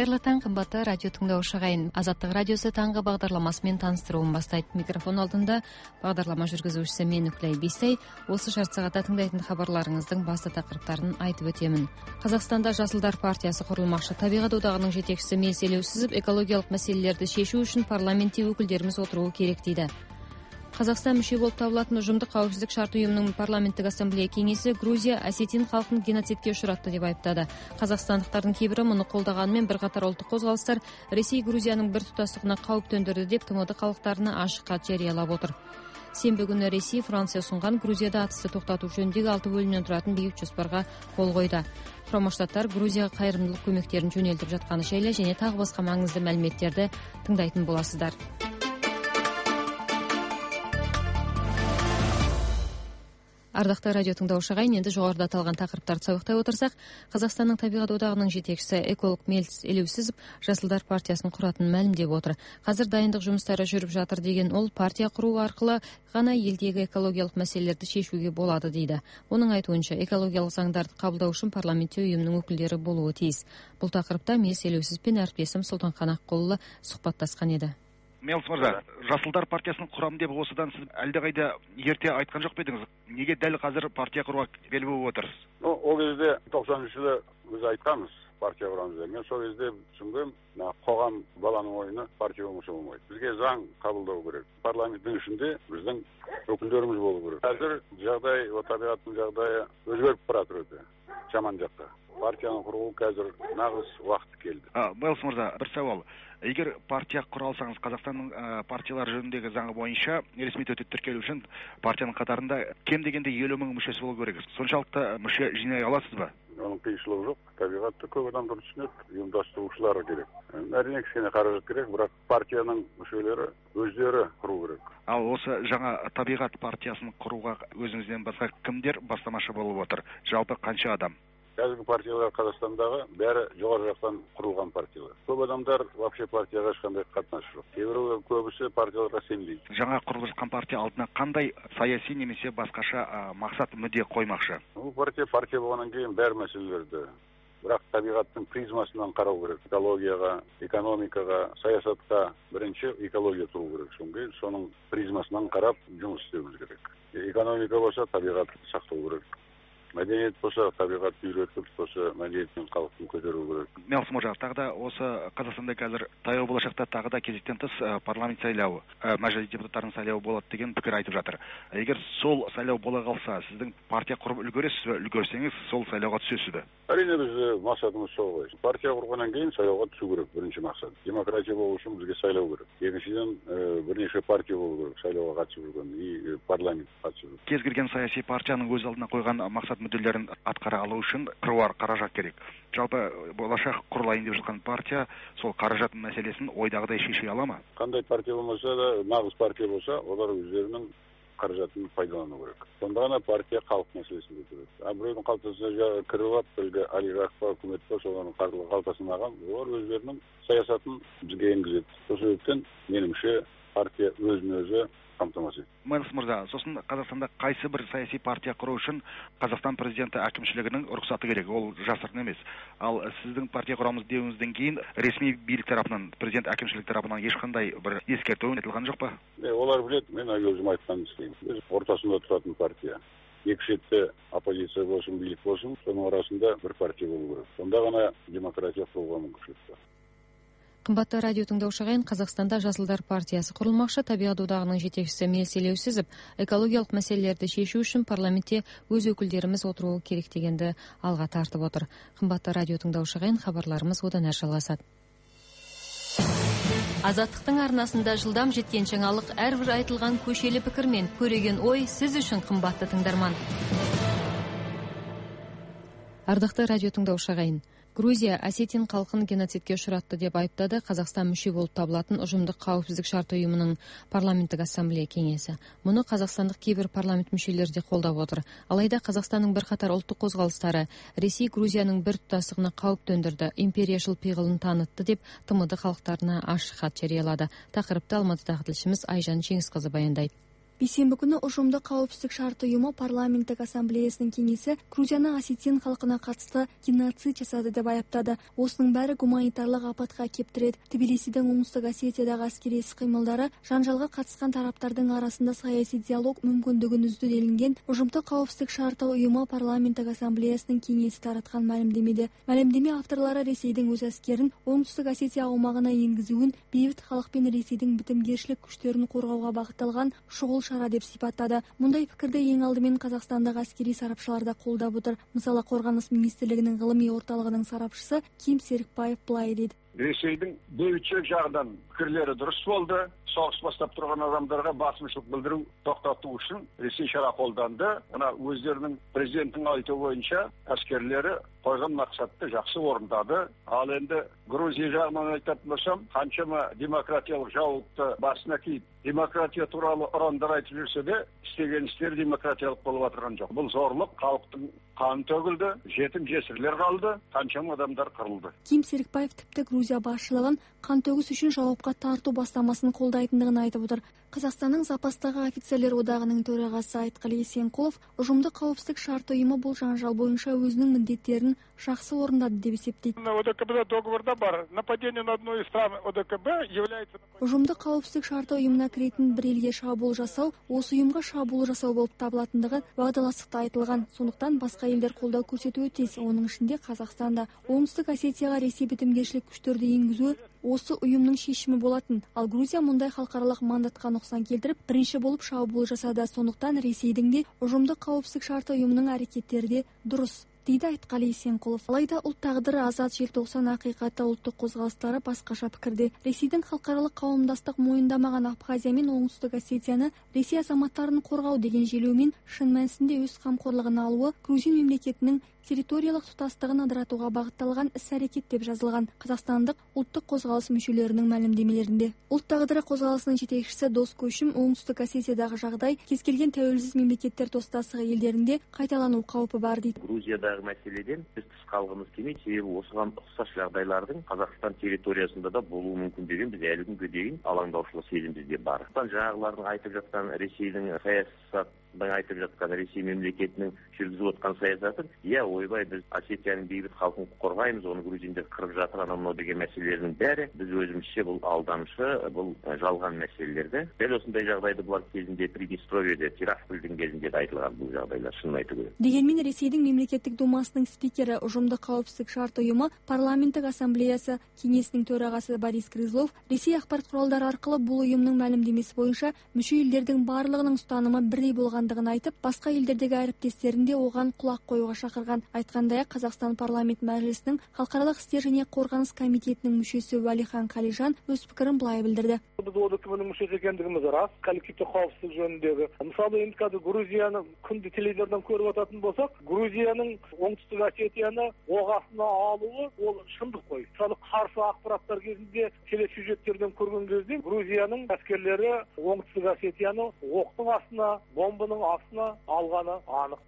Кайырлы таң, кымбаттуу радио тыңдоочу агайын. Азаттык радиосу таңгы багдарламасы менен таныстырууну баштайт. Микрофон алдында багдарлама жүргүзүүчүсү мен Үклөй Бисей. Осы шарт саатта тыңдайтын хабарларыңыздын басты такырыптарын айтып өтөмүн. Казакстанда Жасылдар партиясы курулмакчы. Табигат одагынын жетекчиси Мелис Элеусизов экологиялык маселелерди шешүү үчүн парламентте өкүлдөрүбүз отуруу керек дейди. Казакстан мүчө болуп табылатын Ужумдук коопсуздук шарт уюмунун парламенттик ассамблея кеңеси Грузия осетин калкын геноцидке учуратты деп айыптады. Казакстандыктардын кээ бири муну колдоганы менен бир катар улуттук козголуштар Ресей Грузиянын бир тутастыгына кауп төндүрдү деп ТМД калктарына ачык кат жарыялап отур. Сенбі күнү Ресей Франция сунган Грузияда атысты токтотуу жөнүндөгү 6 бөлүмдөн туратын бейбит жоспарга кол койду. Курама Штаттар Грузияга кайрымдуулук көмөктөрүн жөнөлтүп жатканы жайлы және тагы башка маңызды маалиметтерди тыңдайтын боласыздар. Ардактуу радио тыңдоочу агайын, энди жогоруда аталган такырыптарды сабактай отурсак, Казакстандын табигат одагынын жетекчиси эколог Мелис Элеусизов Жасылдар партиясын куратынын маалимдеп отур. Азыр дайындык жумуштары жүрүп жатыр деген ол, партия куруу аркылуу гана элдеги экологиялык маселелерди шешүүгө болот дейди. Онун айтуунча, экологиялык заңдарды кабылдоо үчүн парламентте уюмдун өкүлдөрү болуу тийиз. Бул такырыпта Мелис Элеусизов менен әріптесим Султанкан Аккулова сухбатташкан эди. Мелис мырза, Жасылдар партиясын курам деп осыдан сиз әлде кайда ерте айткан жок бедиңиз? Неге дәл казыр партия курууга бел буып отурсуз? Ол кезде 93-жылы биз айтканбыз партия курамыз деп. Мен сол кезде түшүнгөм, когам баланын оюна партия болмосо болбойт. Бизге заң кабылдоо керек. Парламенттин ичинде биздин өкүлдөрүбүз болуу керек. Азыр жагдай, табигаттын жагдайы өзгөрүп баратыр өтө жаман жакка. Партияны куруу азыр нагыз убакыты келди. Мелис мырза, бир сабал. Эгер партия кура алсаңыз, Казакстандын партиялар жөнүндөгү заңы боюнча ресми түрдө тиркелүү үчүн партиянын катарында кем дегенде 50 000 мүчөсү болуу керек. Сончалыкта мүчө жыйнай аласызбы? Анын кыйынчылыгы жок. Табигатты көп адамдар түшүнөт, уюмдаштыруучулар керек. Әрине кичине каражат керек, бирок партиянын мүчөлөрү өздөрү куруу керек. Ал осы жаңа табигат партиясын курууга өзүңүздөн башка кимдер бастамачы болуп отур? Жалпы канча адам? Қазіргі партиялар Қазақстандағы бәрі жоғары жақтан құрылған партиялар. Көп адамдар вообще партияға ешқандай қатынасы жоқ. Кейбірі көбісі партияларға сенбейді. Жаңа құрылып жатқан партия алдына қандай саяси немесе басқаша мақсат мүдде қоймақшы? Бұл партия болғаннан кейін бәр мәселелерді, бірақ табиғаттың призмасынан қарау керек. Экологияға, экономикаға, саясатқа бірінші экология тұру керек. Соның призмасынан қарап жұмыс істеуіміз керек. Экономика болса табиғатты сақтау керек. Мәдениет болса, табиғатты үйретіп, болса, мәдениеттен халықтың көтеру керек. Мелис мырза, тағы да осы Қазақстанда қазір таяу болашақта тағы да кезектен тыс парламент сайлауы, мәжіліс депутаттарының сайлауы болады деген пікір айтып жатыр. Егер сол сайлау бола қалса, сіздің партия құрып үлгересіз бе? Үлгерсеңіз, сол сайлауға түсесіз бе? Әрине біз мақсатымыз сол ғой. Партия құрғаннан кейін сайлауға түсу керек, бірінші мақсат. Демократия болу үшін бізге сайлау керек. Екіншіден бірнеше партия болу керек, сайлауға қатысып жүрген и парламент қатысып жүрген. Кез келген саяси партияның өз алдына қойған мақсат мүдделерін атқара алу үшін қыруар қаражат керек. Жалпы болашақ құрылайын деп жатқан партия сол қаражат мәселесін ойдағыдай шеше ала ма? Қандай партия болмаса да, нағыз партия болса, олар өздерінің қаражатын пайдалану керек. Сонда ғана партия халық мәселесін көтереді. Біреудің қалтасына кіріп алып, әлгі олигарх па, үкімет па, солардың қалтасын алған, олар өздерінің саясатын бізге енгізеді. Сол себептен меніңше партия өзін-өзі қамтамасыз етеді. Мелис мырза, сосын Қазақстанда қайсы бір саяси партия құру үшін Қазақстан президенті әкімшілігінің рұқсаты керек, ол жасырын емес. Ал сіздің партия құрамыз деуіңізден кейін ресми билік тарапынан, президент әкімшілік тарапынан ешқандай бір ескерту айтылған жоқ па? Олар білет, мен өзім айтқанды істеймін. Біз ортасында тұратын партия. Екі шетте оппозиция болсын, билік болсын, соның арасында бір партия болу керек. Сонда ғана демократия құруға мүмкіншілік бар. Кымбаттуу радио тыңдоочу агайын, Казакстанда Жасылдар партиясы курулмакчы. Табигат одагынын жетекчиси Мелис Элеусизов экологиялык маселелерди шешүү үчүн парламентте өз өкүлдөрүбүз отуруу керек дегенди алга тартып отур. Кымбаттуу радио тыңдоочу агайын, кабарларыбыз одан ары жалгасат. Азаттыктын арнасында жылдам жеткен жаңалык, ар бир айтылган көшелі пикир мен көреген ой сиз үчүн кымбаттуу тыңдарман. Ардактуу радио тыңдоочу агайын, Грузия осетин калкын геноцидке учуратты деп айыптады Казакстан мүчө болуп табылатын Ужумдук коопсуздук шарт уюмунун парламенттик ассамблея кеңеси. Муну казакстандык кээ бир парламент мүчөлөрү да колдоп отур. Алайда Казакстандын бир катар улуттук козголуштары Ресей Грузиянын бир тутастыгына кауп төндүрдү, империяшыл пыйгылын таанытты деп ТМД калктарына ачык кат жарыялады. Такырыпты Алматыдагы тилчимиз Айжан Жеңиз кызы баяндайт. Бейсенбі күні ұжымдық қауіпсіздік шарты ұйымы парламенттік ассамблеясының кеңесі Грузияны осетин халқына қатысты геноцид жасады деп аяптады. Осының бәрі гуманитарлық апатқа әкеп тіреді. Тбилисидің оңтүстік Осетиядағы әскери іс-қимылдары жанжалға қатысқан тараптардың арасында саяси диалог мүмкіндігін үзді делінген ұжымдық қауіпсіздік шарты ұйымы парламенттік ассамблеясының кеңесі таратқан мәлімдемеде. Мәлімдеме авторлары Ресейдің өз әскерін оңтүстік Осетия аумағына енгізуін бейбіт халық пен Ресейдің бітімгершілік күштерін қорғауға бағытталған шұғыл шара деп сипаттады. Мұндай пікірді ең алдымен Қазақстандағы әскери сарапшылар да қолдап отыр. Мысалы, Қорғаныс министрлігінің ғылыми орталығының сарапшысы Ким Серікбаев былай дейді. Ресейдің бейбітшілік жағынан пікірлері дұрыс болды. Соғыс бастап тұрған адамдарға басымшылық білдіру тоқтату үшін Ресей шара қолданды. Ана өздерінің президенттің айтуы бойынша әскерлері қойған мақсатты жақсы орындады. Ал енді Грузия жағынан айтатын болсам, қаншама демократиялық жауапты басына киіп, демократия туралы ұрандар айтып жүрсе де, істеген істері демократиялық болып отырған жоқ. Бұл зорлық, халықтың қаны төгілді, жетім жесірлер қалды, қаншама адамдар қырылды. Ким Серікбаев тіпті Грузия басшылығын қантөгіс үшін жауапқа тарту бастамасын қолдайтындығын айтып отыр. Қазақстанның запастағы офицерлер одағының төрағасы Айтқали Есенқұлов ұжымдық қауіпсіздік шарты ұйымы бұл жанжал бойынша өзінің міндеттерін жақсы орындады деп есептейді. ОДКБ договорда бар. Нападение на одну из стран ОДКБ является... Ұжымдық қауіпсіздік шарты ұйымына кіретін бір елге шабуыл жасау, осы ұйымға шабуыл жасау болып табылатындығы уағдаластықта айтылған. Сондықтан басқа елдер қолдау көрсетуі тиіс. Оның ішінде Қазақстанда оңтүстік Осетияға Ресей бітімгершілік күштерді енгізуі осы ұйымның шешімі болатын. Ал Грузия мұндай халықаралық мандатқа нұқсан келтіріп, бірінші болып шабуыл жасады. Сондықтан Ресейдің де ұжымдық қауіпсіздік шарты ұйымының әрекеттері де дұрыс, дейді Айтқали Есенқұлов. Алайда ұлт тағдыры азат желтоқсан ақиқаты ұлттық қозғалыстары басқаша пікірде. Ресейдің халықаралық қауымдастық мойындамаған Абхазия мен оңтүстік Осетияны Ресей азаматтарын қорғау деген желеумен шын мәнісінде өз қамқорлығына алуы Грузин мемлекетінің территориялық тұтастығын ыдыратуға бағытталған іс-әрекет деп жазылған қазақстандық ұлттық қозғалыс мүшелерінің мәлімдемелерінде. Ұлт тағдыры қозғалысының жетекшісі Дос Көшім оңтүстік Осетиядағы жағдай кез келген тәуелсіз мемлекеттер достастығы елдерінде қайталану қаупі бар дейді. Грузиядағы мәселеден біз тыс қалғымыз келмейді, себебі осыған ұқсас жағдайлардың Қазақстан территориясында да болуы мүмкін деген біз әлі күнге дейін алаңдаушылық сезім бізде бар. Жаңағылардың айтып жатқан Ресейдің айтып жатқан Ресей мемлекетінің жүргізіп отқан саясатын, ойбай, біз Осетияның бейбіт халқын қорғаймыз, оны грузиндер қырып жатыр, анау деген мәселелердің бәрі біз өзімізше бұл алдамшы, бұл жалған мәселелерді. Дәл осындай жағдайды бұлар кезінде Приднестровьеде, Тираспольдің кезінде де айтылған бұл жағдайлар, шынын айту керек. Дегенмен Ресейдің мемлекеттік думасының спикері, ұжымдық қауіпсіздік шарты ұйымы парламенттік ассамблеясы кеңесінің төрағасы Борис Грызлов Ресей ақпарат құралдары арқылы бұл ұйымның мәлімдемесі бойынша мүше елдердің барлығының ұстанымы бірдей болғандығын айтып, басқа елдердегі әріптестерінде оған құлақ қоюға шақырған. Айтқандай, Қазақстан парламент мәжілісінің халықаралық істер және қорғаныс комитетінің мүшесі Уәлихан Қалижан өз пікірін былай білдірді. Біз ОДКБ-ның мүшесі екендігіміз рас, коллективті қауіпсіздік жөніндегі. Мысалы, енді қазір Грузияны күнде телевизордан көріп отыратын болсақ, Грузияның оңтүстік Осетияны оқ астына алуы ол шындық қой. Мысалы, қарсы ақпараттар кезінде телесюжеттерден көрген кезде Грузияның әскерлері оңтүстік Осетияны оқтың астына, бомбаның астына алғаны анық.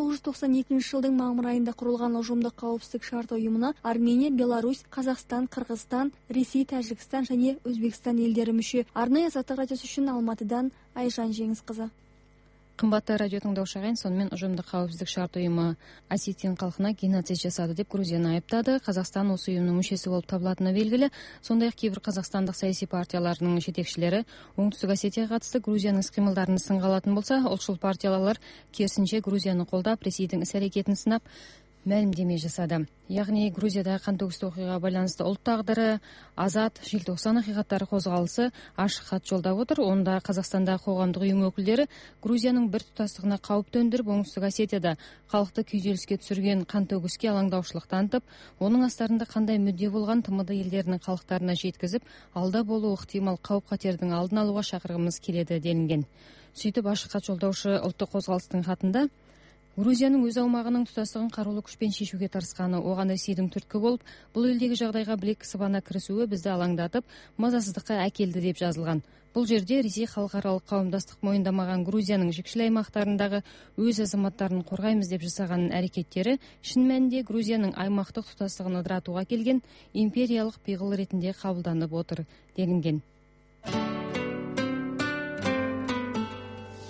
1992 жылдың мамыр айында құрылған ұжымдық қауіпсіздік шарты ұйымына Армения, Беларусь, Қазақстан, Қырғызстан, Ресей, Тәжікстан және Өзбекстан елдері мүше. Арнайы Азаттық радиосы үшін Алматыдан Айжан Жеңісқызы. Қымбатты радио тыңдаушы ағайын, сонымен ұжымдық қауіпсіздік шарт ұйымы осетин халқына геноцид жасады деп Грузияны айыптады. Қазақстан осы ұйымның мүшесі болып табылатыны белгілі. Сондай-ақ кейбір қазақстандық саяси партияларының жетекшілері оңтүстік Осетияға қатысты Грузияның іс-қимылдарын сынға алатын болса, ұлтшыл партиялар керісінше Грузияны қолдап, Ресейдің іс-әрекетін сынап мәлімдеме жасады. Яғни Грузиядағы қантөгісті оқиғаға байланысты ұлт тағдыры, азат, желтоқсан ақиқаттары қозғалысы ашық хат жолдап отыр. Онда Қазақстандағы қоғамдық ұйым өкілдері Грузияның бір тұтастығына қауіп төндіріп, оңтүстік Осетияда халықты күйзеліске түсірген қантөгіске алаңдаушылық танытып, оның астарында қандай мүдде болған ТМД елдерінің халықтарына жеткізіп, алда болуы ықтимал қауіп-қатердің алдын алуға шақырғымыз келеді делінген. Сөйтіп ашық хат жолдаушы ұлттық қозғалыстың хатында Грузияның өз аумағының тұтастығын қарулы күшпен шешуге тырысқаны, оған Ресейдің түрткі болып, бұл елдегі жағдайға білек сыбана кірісуі бізді алаңдатып, мазасыздыққа әкелді деп жазылған. Бұл жерде Ресей халықаралық қауымдастық мойындамаған Грузияның жікшіл аймақтарындағы өз азаматтарын қорғаймыз деп жасаған әрекеттері шын мәнінде Грузияның аймақтық тұтастығын ыдыратуға келген империялық пиғыл ретінде қабылданып отыр делінген.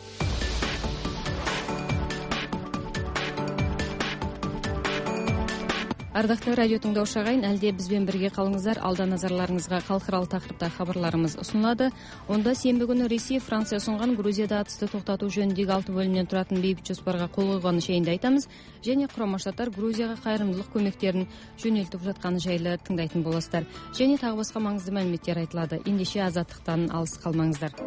Ардактуу радио тыңдоочу агайын, әлде бизбен бирге калыңыздар. Алда назарларыңызга калкыралык такырыпта кабарларыбыз усунулат. Онда сенбі күнү Ресей Франция сунган Грузияда атысты токтотуу жөнүндөгү 6 бөлүмдөн туратын бейбит жоспорго кол койгону жайында айтабыз. Және Курама Штаттар Грузияга кайрымдуулук көмөктөрүн жөнөлтүп жатканы жайлы тыңдайтын болосуздар. Және тагы башка маңыздуу маалыматтар айтылады. Эндеше азаттыктан алыс калмаңыздар.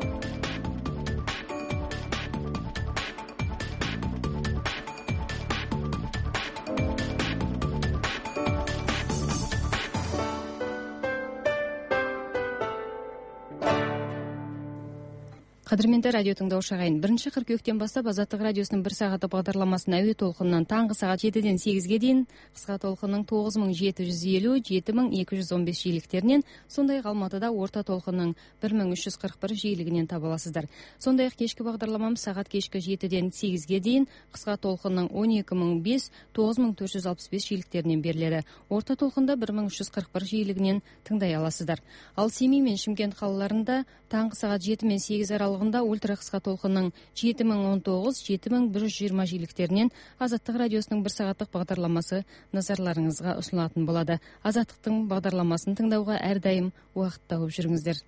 Кадырменде радио тыңдоочу агайын, 1-кыркүйөктөн баштап Азаттык радиосунун 1 сааты багдарламасын әуе толкунунан таңгы саат 7ден 8ге дейин, кыска толкунун 9750, 7215 жийликтеринен, сондай Алматыда орта толкунун 1341 жийлигинен таба аласыздар. Сондай кечки багдарламамыз саат кечки 7ден 8ге дейин, кыска толкунун 12005, 9465 жийликтеринен берилет. Орта толкунда 1341 жийлигинен тыңдай аласыздар. Ал Семей менен Шымкент калаларында таңгы саат 7 мен 8 аралыгында ультра кыска толкунун 7019, 7120 жийликтеринен Азаттык радиосунун 1 сааттык багдарламасы назарларыңызга усунулатын болот. Азаттыктын багдарламасын тыңдауга ар дайым убакыт тауып жүрүңүздөр.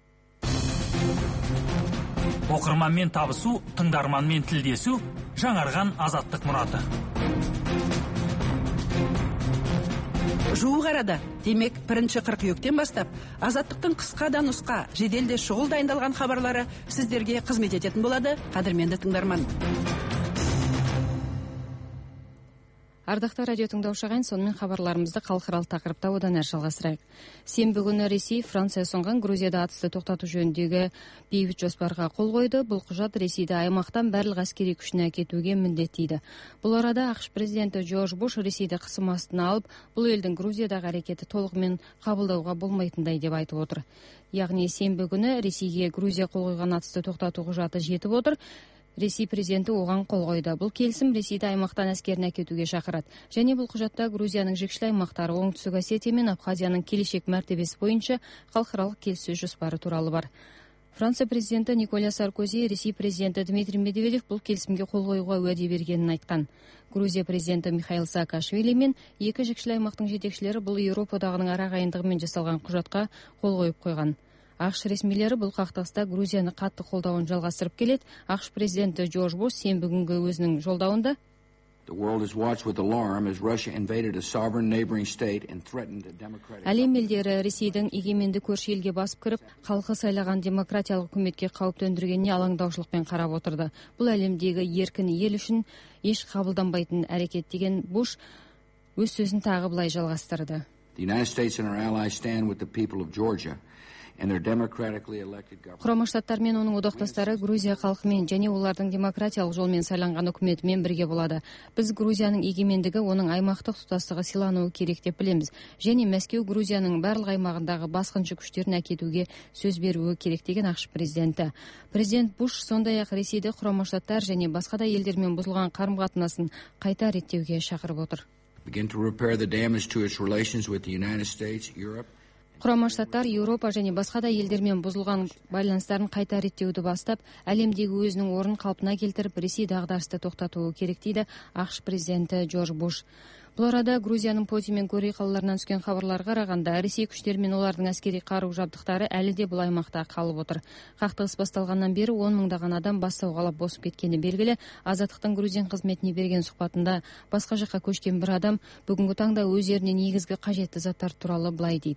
Окурманмен табысуу, тыңдарманмен тилдесүү, жаңарган Азаттык мураты. Жуук арада, демек 1-кыркүйөктөн баштап Азаттыктын кыска да нуска, жеделде шугул дайындалган кабарлары сиздерге кызмет этетін болады, кадырменди тыңдарман. Ардактуу радио тыңдоочу агайын, сонун кабарларыбызды калкыралык такырыпта одан ары жалгастырайык. Сенбі күнү Ресей Франция сунган Грузияда атысты токтотуу жөнүндөгү бейбит жоспорго кол койду. Бул кужат Ресейди аймактан барлык аскерий күчүнө кетүүгө милдеттейди. Бул арада АКШ президенти Джордж Буш Ресейди кысым астына алып, бул элдин Грузиядагы аракети толугу менен кабылдауга болмойтундай деп айтып отур. Ягни сенбі күнү Ресейге Грузия кол койгон атысты токтотуу кужаты жетип отур. Ресей президенти оған кол койду. Бул келисим Ресейди аймактан аскерин әкетүүгө чакырат. Және бул кужатта Грузиянын жекшелүү аймактары Оңтүстүк Осетия менен Абхазиянын келечек мартебеси боюнча калкыралык келишүү жоспары тууралуу бар. Франция президенти Николя Саркози Ресей президенти Дмитрий Медведев бул келисимге кол коюуга уәде бергенин айткан. Грузия президенти Михаил Саакашвили мен эки жекшелүү аймактын жетекчилери бул Европадагынын арагайындыгы менен жасалган кужатка кол коюп койгон. АКШ ресмилери бул кактыкста Грузияны катты колдоонун жалгастырып келет. АКШ президенти Джордж Буш сенбі күнгө өзүнүн жолдауында Әлем элдери Ресейдин эгемендик көршү элге басып кирип, калкы сайлаган демократиялык өкмөткө кауп төндүргөнүнө алаңдаушылык менен карап отурду. Бул әлемдеги эркин эл үчүн эч кабылданбайтын аракет деген Буш өз сөзүн тагы былай жалгастырды. Курама Штаттар менен онун одоктоштору Грузия калкы менен және олардын демократиялык жол менен сайланган өкмөтү менен бирге болду. Биз Грузиянын эгемендиги, онун аймактык туташтыгы сыйлануу керек деп билебиз. Және Мәскеу Грузиянын барлык аймагындагы баскынчы күчтөрүн әкетүүгө сөз берүүгө керек деген АКШ президенти. Президент Буш сондай ак Ресейди Курама Штаттар және башка да элдер менен бузулган карым-катынасын кайта реттөөгө чакырып отур. Курама Штаттар Европа және башка да элдер менен бузулган байланыштарын кайта реттөөдү баштап, әлемдеги өзүнүн ордун калпына келтирип, Ресей дагдарышты токтотуу керек дейди АКШ президенти Джордж Буш. Бул арада Грузиянын Поти мен Гори калаларынан түскөн кабарларга караганда, Ресей күчтөрү менен олардын аскерий каруу жабдыктары әлі де бул аймакта калып отур. Кактыгыс башталгандан бери 10 миңдаган адам бас саугалап босуп кеткени белгиле. Азаттыктын Грузия кызметине берген сухбатында башка жакка көчкөн бир адам бүгүнкү таңда өз жерине негизги кажеттүү заттар тууралуу былай дейт.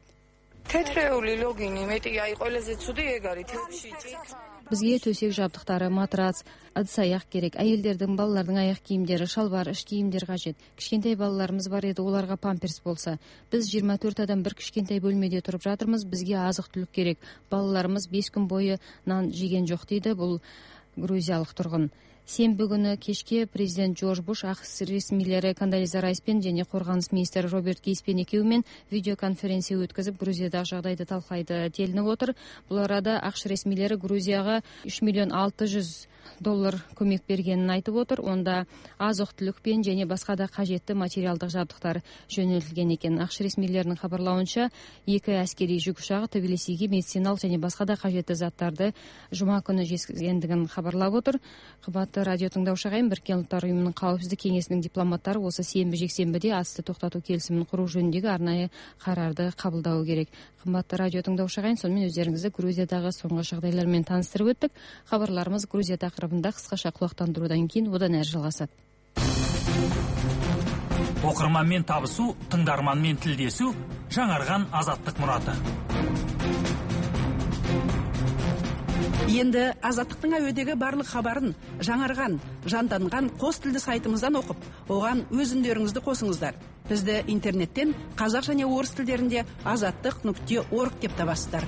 Бизге төсек жабдыктары, матрац, ыдыс аяк керек. Айылдердин, балалардын аяк кийимдери, шалбар, иш кийимдер кажет. Кичкентай балаларыбыз бар эди, оларга памперс болса. Биз 24 адам бир кичкентай бөлмөдө туруп жатырбыз. Бизге азык-түлүк керек. Балаларыбыз 5 күн бою нан жеген жок дейди бул грузиялык тургун. Сенбі күнү кечке президент Джордж Буш АКШ ресмилери Кондолиза Райспен және коргонуш министри Роберт Кейспен экөө менен видеоконференция өткөзүп, Грузиядагы жагдайды талкайды делинип отур. Бул арада АКШ ресмилери Грузияга 3 600 доллар көмек бергенін айтып отыр. Онда азық-түлікпен және басқа да қажетті материалдық жабдықтар жөнелтілген екен. ақш ресмилерінің хабарлауынша 2 әскери жүк ұшағы Тбилисиге медициналық және басқа да қажетті заттарды жұма күні жеткізгендігін хабарлап отыр. Қымбатты радио тыңдаушы ағайын, Біріккен ұлттар ұйымының қауіпсіздік кеңесінің дипломаттары осы сенбі-жексенбіде атысты тоқтату келісімін құру жөніндегі арнайы қарарды қабылдауы керек. Қымбатты радио тыңдаушы ағайын, сонымен өздеріңізді Грузиядағы соңғы жағдайлармен таныстырып өттік. Хабарларымыз Грузия тақырыбында қысқаша құлақтандырудан кейін одан әрі жалғасады. Оқырманмен табысу, тыңдарманмен тілдесу, жаңарған азаттық мұраты. Енді азаттықтың әуедегі барлық хабарын жаңарған, жанданған қос тілді сайтымыздан оқып, оған өз үндеріңізді қосыңыздар. Бізді интернеттен қазақ және орыс тілдерінде azattik.org деп табасыздар.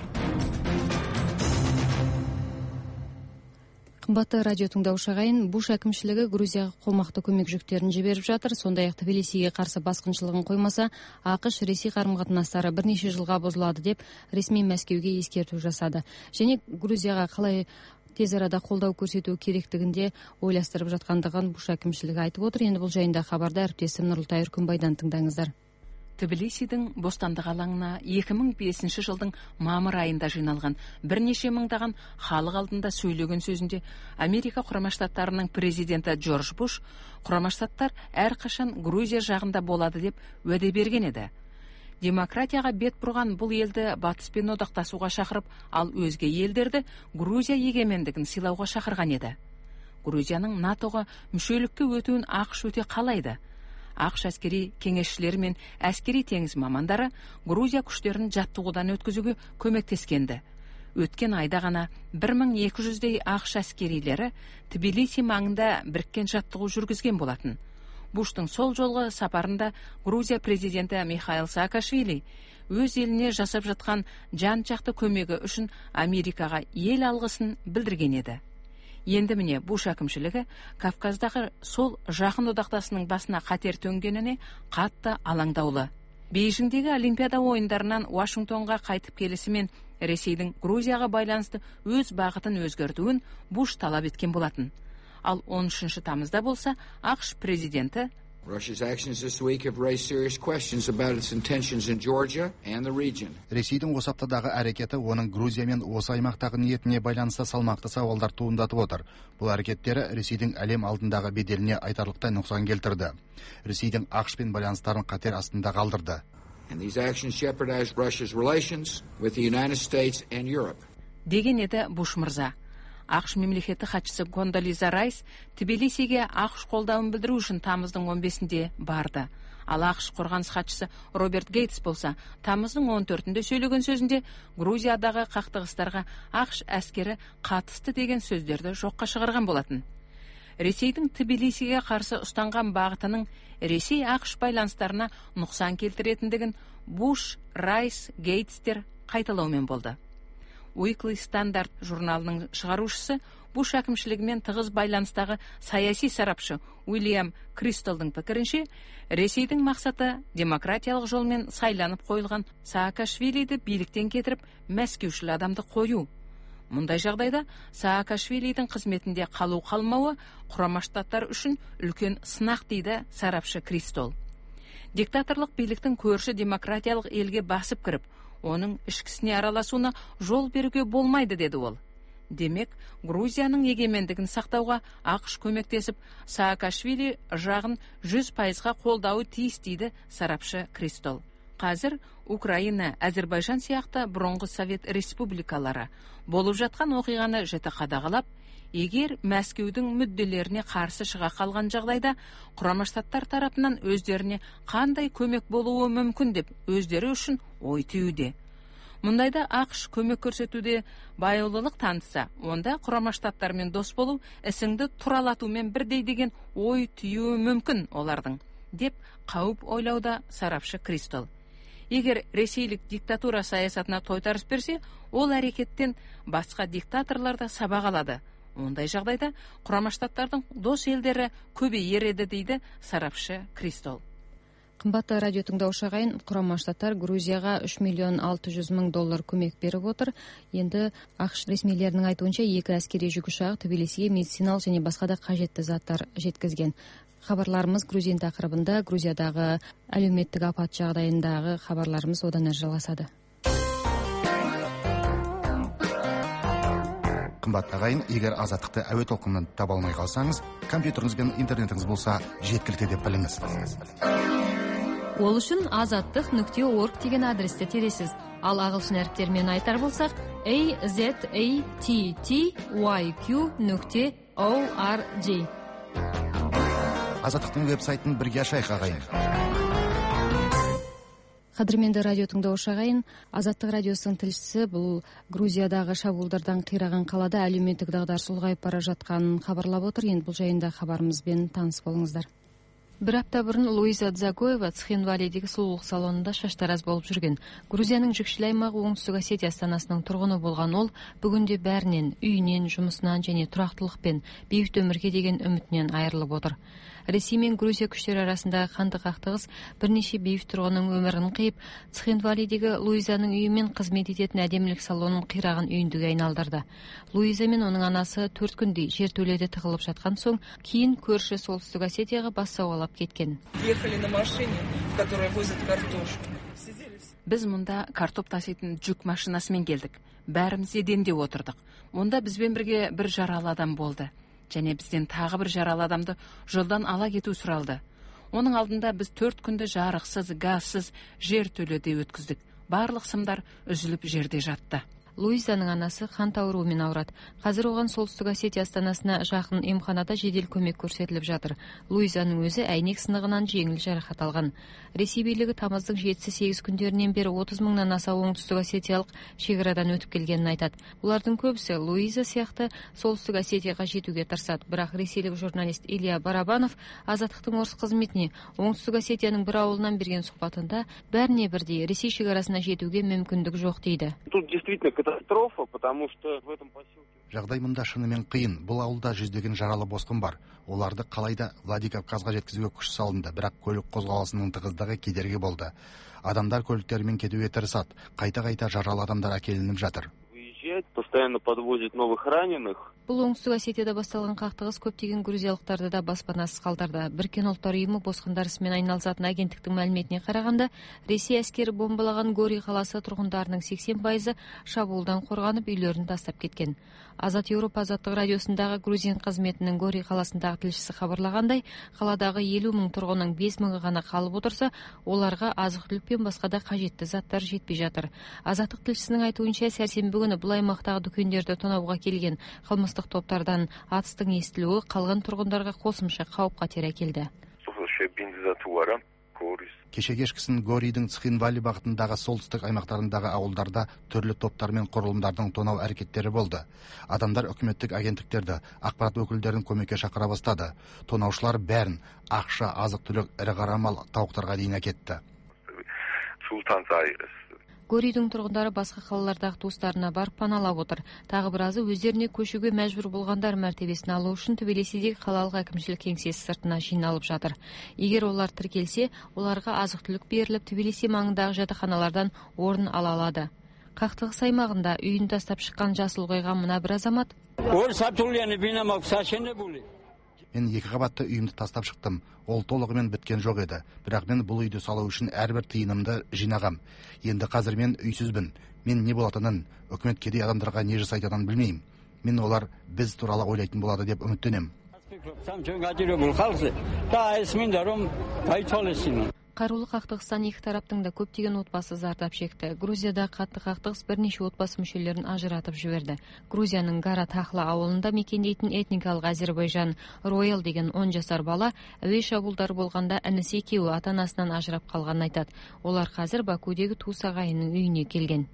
Қымбатты радио тыңдаушы ағайын, Буш әкімшілігі Грузияға қолмақты көмек жүктерін жіберіп жатыр. Сондай-ақ Тбилисиге қарсы басқыншылығын қоймаса, ақш-ресей қарым-қатынастары бірнеше жылға бұзылады деп ресми Мәскеуге ескерту жасады. Және Грузияға қалай тез арада қолдау көрсету керектігінде ойластырып жатқандығын Буш әкімшілігі айтып отыр. Енді бұл жайында хабарда әріптесім Нұрлытай Үркімбайдан тыңдаңыздар. Тбилисидің бостандық алаңына 2005 жылдың мамыр айында жиналған бірнеше мыңдаған халық алдында сөйлеген сөзінде Америка Құрама Штаттарының президенті Джордж Буш Құрама Штаттар әрқашан Грузия жағында болады деп уәде берген еді. Демократияға бет бұрған бұл елді батыспен одақтасуға шақырып, ал өзге елдерді Грузия егемендігін сыйлауға шақырған еді. Грузияның НАТОға мүшелікке өтуін ақш өте қалайды. ақш әскери кеңесшілері мен әскери теңіз мамандары Грузия күштерін жаттығудан өткізуге көмектескенді. Өткен айда ғана 1200-дей ақш әскерилері Тбилиси маңында біріккен жаттығу жүргізген болатын. Буштың сол жолғы сапарында Грузия президенті Михаил Саакашвили өз еліне жасап жатқан жан-жақты көмегі үшін Америкаға ел алғысын білдірген еді. Енді міне Буш әкімшілігі Кавказдағы сол жақын одақтасының басына қатер төнгеніне қатты алаңдаулы. Бейжіңдегі Олимпиада ойындарынан Вашингтонға қайтып келісімен Ресейдің Грузияға байланысты өз бағытын өзгертуін Буш талап еткен болатын. Ал 13 тамызда болса, ақш президенті Russia's actions this week have raised serious questions about its intentions in Georgia and the region. Ресейдің осы аптадағы әрекеті оның Грузия мен осы аймақтағы ниетіне байланысты салмақты сауалдар туындатып отыр. Бұл әрекеттері Ресейдің әлем алдындағы беделіне айтарлықтай нұқсан келтірді. Ресейдің ақш-пен байланыстарын қатер астында қалдырды. And these actions jeopardize Russia's relations with the United States and Europe. Деген еді Буш мырза. ақш мемлекеттік хатшысы Кондолиза Райс Тбилисиге ақш қолдауын білдіру үшін тамыздың 15-інде барды. Ал ақш қорғаныс хатшысы Роберт Гейтс болса, тамыздың 14-інде сөйлеген сөзінде Грузиядағы қақтығыстарға ақш әскері қатысты деген сөздерді жоққа шығарған болатын. Ресейдің Тбилисиге қарсы ұстанған бағытының Ресей ақш байланыстарына нұқсан келтіретіндігін Буш, Райс, Гейтстер қайталаумен болды. Weekly Standard журналының шығарушысы Буш әкімшілігімен тығыз байланыстағы саяси сарапшы Уильям Кристолдың пікірінше, Ресейдің мақсаты демократиялық жолмен сайланып қойылған Саакашвилиді биліктен кетіріп, мәскеушіл адамды қою. Мұндай жағдайда Саакашвилидің қызметінде қалу-қалмауы Құрама Штаттар үшін үлкен сынақ дейді сарапшы Кристол. Диктаторлық биліктің көрші демократиялық елге басып кіріп, оның ішкісіне араласуына жол беруге болмайды, деді ол. Демек, Грузияның егемендігін сақтауға ақш көмектесіп, Саакашвили жағын 100%-ға қолдауы тиіс дейді сарапшы Кристол. Қазір Украина, Әзербайжан сияқты бұрынғы Совет республикалары болып жатқан оқиғаны жіті қадағалап, егер Мәскеудің мүдделеріне қарсы шыға қалған жағдайда, Құрама Штаттар тарапынан өздеріне қандай көмек болуы мүмкін деп өздері үшін ой түйуде. Мұндайда ақш көмек көрсетуде байыулылық танытса, онда Құрама Штаттармен дос болу ісіңді туралатумен бірдей деген ой түйуі мүмкін олардың, деп қауіп ойлауда сарапшы Кристол. Егер ресейлік диктатура саясатына тойтарыс берсе, ол әрекеттен басқа диктаторларда сабақ алады. Ондай жағдайда Құрама Штаттардың дос елдері көбейер еді дейді сарапшы Кристол. Кымбатты радио тыңдаушы агайын, Курама Штаттар Грузияга $3,600,000 көмек берип отур. Энди АКШ ресмийлеринин айтуунча 2 аскерий жүк учагы Тбилисиге медициналык жана башка да кажеттүү заттар жеткизген. Хабарларыбыз Грузин такырыбында, Грузиядагы әлеуметтик апат жагдайындагы хабарларыбыз одан ары жалгасады. Кымбатты агайын, эгер азаттыкты әуе толкунунан таба алмай калсаңыз, компьютериңиз менен интернетиңиз болса жеткиликтүү деп билиңиз. Ол үчүн azattik.org деген адресте тересиз. Ал агылшын әріптері менен айтар болсак, azattyq.org. Азаттыктын веб-сайтын бирге ашайык агайын. Кадырменде радио тыңдаушы агайын, Азаттык радиосунун тилчиси бул Грузиядагы шабуылдардан кыйраган калада әлеуметтик дагдарыс улгайып бара жатканын кабарлап отур. Эми бул жайында хабарыбыз менен тааныс болуңуздар. Бир апта бурун Луиза Дзагоева Цхинвалидеги сулуулук салонунда шаштараз болуп жүргөн. Грузиянын Жүкшил аймагы Оңтүстүк Осетия астанасынын тургуну болгон ол бүгүндө бааринен, үйүнөн, жумусунан жана турактуулук бейбит өмүргө деген үмүтүнөн айрылып отур. Ресей мен Грузия күчтөрү арасындагы кандык кактыгыс бир нече бейбит тургундун өмүрүн кыйып, Цхинвалидеги Луизанын үйү мен кызмет этетін адемилик салонун кыйраган үйүндүгө айналдырды. Луиза мен анын анасы 4 күндөй жер төлөдө тыгылып жаткан соң, кийин көршү Солтүстүк Осетияга бас сабалап кеткен. Биз мында картоп тасыйтын жүк машинасы менен келдик. Баарыбыз эденде отурдук. Мында бизбен бирге бир жаралуу адам болду. Және бизден тагы бир жаралуу адамды жолдан ала кетүү суралды. Онун алдында биз 4 күндө жарыксыз, газсыз жер төлөдө өткүздүк. Барлык сымдар үзүлүп жерде жатты. Луизанын анасы кан ооруу менен ауырат. Азыр оган Солтүстүк Осетия астанасына жакын эмканада жедел көмөк көрсөтүлүп жатыр. Луизанын өзү айнек сыныгынан жеңил жаракат алган. Ресей бийлиги тамыздын 7-8 күндөрүнөн бери 30 мыңдан аса Оңтүстүк Осетиялык чек арадан өтүп келгенин айтат. Булардын көбүсү Луиза сыяктуу Солтүстүк Осетияга жетүүгө тырышат. Бирок ресейлик журналист Илья Барабанов Азаттыктын орус кызметине Оңтүстүк Осетиянын бир ауылунан берген сухбатында баарыне бирдей Ресей чек арасына жетүүгө мүмкүндүк жок дейди. Тут действительно катастрофа, потому что в этом поселке... Жагдай мында шынымен кыйын. Бул ауылда жүздөгөн жаралуу боскун бар. Оларды калайда Владикавказга жеткизүүгө күч салынды, бирок көлүк козголосунун тыгыздыгы кедерги болду. Адамдар көлүктөрү менен кетүүгө тырышат. Кайта-кайта жаралуу адамдар акелинип жатыр. Постоянно подвозят новых раненых. Бул Оңтүстүк Осетияда басталган кактыгыс көптөгөн грузиялыктарды да баспанасыз калтырды. Бириккен Улуттар уюму боскундар исинен айналысатын агенттиктин маалиметине караганда, Ресей аскери бомбалаган Гори каласы тургундарынын 80% шабуулдан корганып, үйлөрүн тастап кеткен. Азат Европа азаттык радиосундагы грузин кызметинин Гори каласындагы тилчиси кабарлагандай, каладагы 50 миң тургунун 5 миңи гана калып отурса, оларга азык-түлүк пен башка да кажеттүү заттар жетпей жатыр. Азаттык тилчисинин айтуунча, сәрсенбі күнү бул аймактагы дүкөндөрдө тоноого келген кылмыстык топтардан атыстын эстилүүгү калган тургундарга косумча кауп-катер әкелди. Кеше кечкисин Горийдин Цхинвали багытындагы солтүстүк аймактарындагы ауылдарда төрлүү топтар менен курулумдардын тоноо аракеттери болду. Адамдар өкмөттүк агенттиктерди, акпарат өкүлдөрүн көмөккө чакыра баштады. Тоноочулар бәрин акча, азык-түлүк, ири кара мал, тауктарга дейин әкетти. Горийдин тургундары башка калалардагы туустарына барып паналап отур. Тагы бир азы өздөрүнө көчүүгө мәжбүр болгондар мәртебесин алуу үчүн Тбилисидеги калалык акимчилик кеңсеси сыртына жыйналып жатыр. Эгер олар тиркелсе, оларга азык-түлүк берилип, Тбилиси маңындагы жатаканалардан орун ала алады. Кактыгыс аймагында үйүн тастап чыккан жасыл койгон мына бир азамат Мен 2 кабатты үйүмдү тастап чыктым. Ол толугу менен бүткен жок эди. Бирок мен бул үйдү салуу үчүн ар бир тыйынымды жыйнагам. Энди азыр мен үйсүзбүн. Мен не болатынын, өкмөт кедей адамдарга не жасайт атан билмейм. Мен олар биз тууралуу ойлойтун болот деп үмүттөнөм. Каруулуу кактыгыстан эки тараптын да көптөгөн отбасы зардап чекти. Грузияда катты кактыгыс бир нече отбасы мүчөлөрүн ажыратып жиберди. Грузиянын Гара Тахла ауылында мекендейтин этникалык Азербайжан Роял деген 10 жашар бала әуе шабуылдары болгонда иниси экөө ата-анасынан ажырап калганын айтат. Олар азыр Бакудеги туус агайынын үйүнө келген.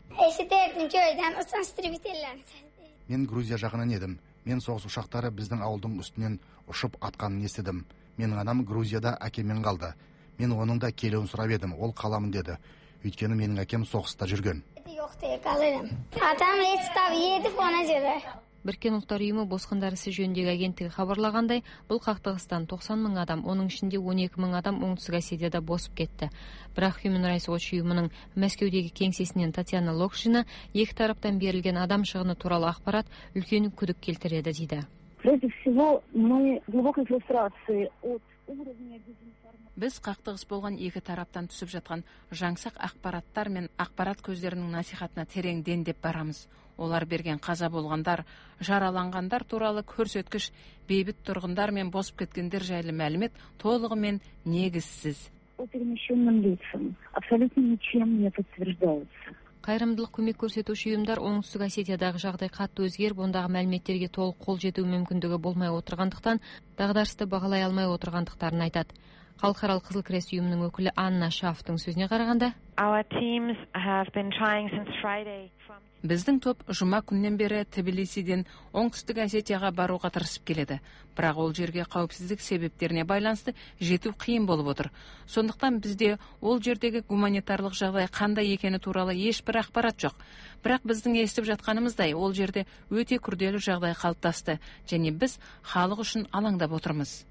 Мен Грузия жагынан едим. Мен согуш учактары биздин ауылдын үстүнөн учуп атканын эстедим. Менин анам Грузияда акеммен калды. Мен onun da келүүн сурап едим, ол каламын деди. Өйткені менин акем согуста жүргөн. Біріккен ұлттар ұйымы босқындар ісі жөніндегі агенттігі хабарлагандай, бұл қақтығыстан 90 мың адам, оның ішінде 12 мың адам Оңтүстік Осетияда босып кетті. Бірақ Human Rights Watch ұйымының Мәскеудегі кеңсесінен Татьяна Локшина екі тараптан берілген адам шығыны туралы ақпарат үлкен күдік келтіреді дейді. Прежде всего, мы глубокой фрустрации от уровня дезинформации. Біз қақтығыс болған екі тараптан түсіп жатқан жаңсақ ақпараттар мен ақпарат көздерінің насихатына терең дендеп барамыз. Олар берген қаза болғандар, жараланғандар туралы көрсеткіш, бейбіт тұрғындар мен босып кеткендер жайлы мәлімет толығымен негізсіз. По перемещенным лицам абсолютно ничем не подтверждается. Қайырымдылық көмек көрсетуші ұйымдар Оңтүстік Осетиядағы жағдай қатты өзгеріп, ондағы мәліметтерге толық қол жету мүмкіндігі болмай отырғандықтан, дағдарысты бағалай алмай отырғандықтарын айтады. Халықаралық Қызыл Крест ұйымының өкілі Анна Шафтың сөзіне қарағанда, біздің топ жұма күннен бері Тбилисиден Оңтүстік Осетияға баруға тырысып келеді. Бірақ ол жерге қауіпсіздік себептеріне байланысты жету қиын болып отыр. Сондықтан бізде ол жердегі гуманитарлық жағдай қандай екені туралы ешбір ақпарат жоқ. Бірақ біздің естіп жатқанымыздай, ол жерде өте күрделі жағдай қалыптасты, және біз халық үшін алаңдап отырмыз.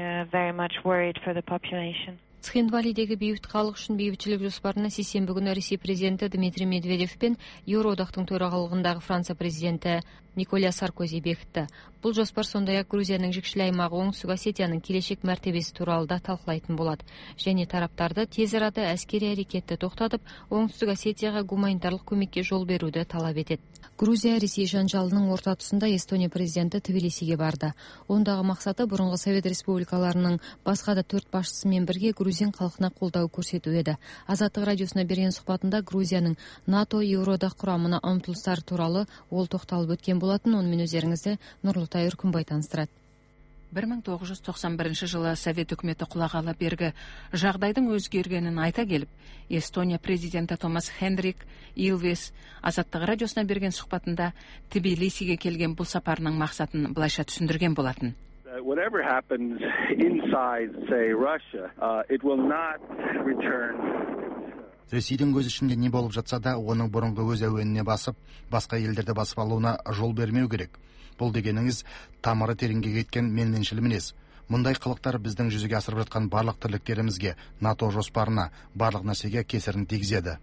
Цхинвалидегі бейбіт халық үшін бейбітшілік жоспарына сейсенбі күні Ресей президенті Дмитрий Медведев пен Еуроодақтың төрағалығындағы Франция президенті Николя Саркози бекітті. Бұл жоспар сондай-ақ Грузияның жікшіл аймағы Оңтүстік Осетияның келешек мәртебесі туралы да талқылайтын болады. Және тараптарды тез арада әскери әрекетті тоқтатып, Оңтүстік Осетияға гуманитарлық көмекке жол беруді талап етеді. Грузия Ресей жанжалының орта тұсында Эстония президенті Тбилисиге барды. Ондағы мақсаты бұрынғы Совет республикаларының басқа да 4 басшысымен бірге грузин халқына қолдау көрсету еді. Азаттық радиосына берген сұхбатында Грузияның НАТО Еуроодақ құрамына ұмтылыстары туралы ол тоқталып өткен болатын. Онымен өздеріңізді Нұрлытай Үркімбай таныстырады. 1991 жылы Совет үкіметі құлағалы бергі жағдайдың өзгергенін айта келіп, Эстония президенті Томас Хендрик Илвес Азаттық радиосына берген сұхбатында Тбилисиге келген бұл сапарының мақсатын былайша түсіндірген болатын. Whatever happens inside, say, Russia, it will not return. Ресейдің өз ішінде не болып жатса да, оның бұрынғы өз әуеніне басып, басқа елдерді басып алуына жол бермеу керек. Бұл дегеніңіз тамыры тереңге кеткен менменшіл мінез. Мұндай қылықтар біздің жүзеге асырып жатқан барлық тірліктерімізге, НАТО жоспарына, барлық нәрсеге кесірін тигізеді.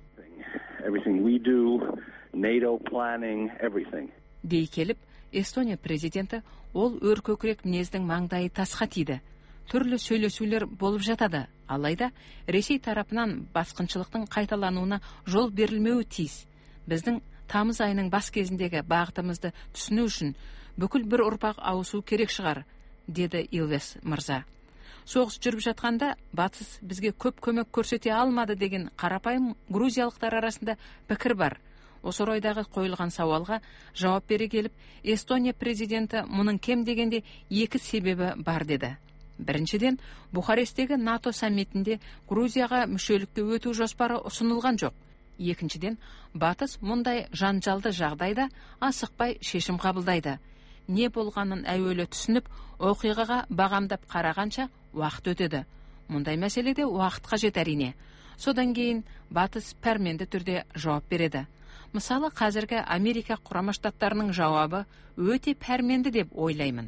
Дей келіп, Эстония президенті ол өркөкірек мінездің маңдайы тасқа тиді. Түрлі сөйлесулер болып жатады, алайда Ресей тарапынан басқыншылықтың қайталануына жол берілмеуі тиіс. Біздің тамыз айының бас кезіндегі бағытымызды түсіну үшін бүкіл бір ұрпақ ауысу керек шығар, деді Илвес мырза. Соғыс жүріп жатқанда батыс бізге көп көмек көрсете алмады деген қарапайым грузиялықтар арасында пікір бар. Осы орайдағы қойылған сауалға жауап бере келіп, Эстония президенті мұның кем дегенде 2 себебі бар деді. Біріншіден, Бухаресттегі НАТО саммитінде Грузияға мүшелікке өту жоспары ұсынылған жоқ. Екіншіден, батыс мұндай жанжалды жағдайда асықпай шешім қабылдайды. Не болғанын әуелі түсініп, оқиғаға бағамдап қарағанша уақыт өтеді. Мұндай мәселеде уақыт қажет әрине. Содан кейін батыс пәрменді түрде жауап береді. Мысалы, қазіргі Америка Құрама Штаттарының жауабы өте пәрменді деп ойлаймын.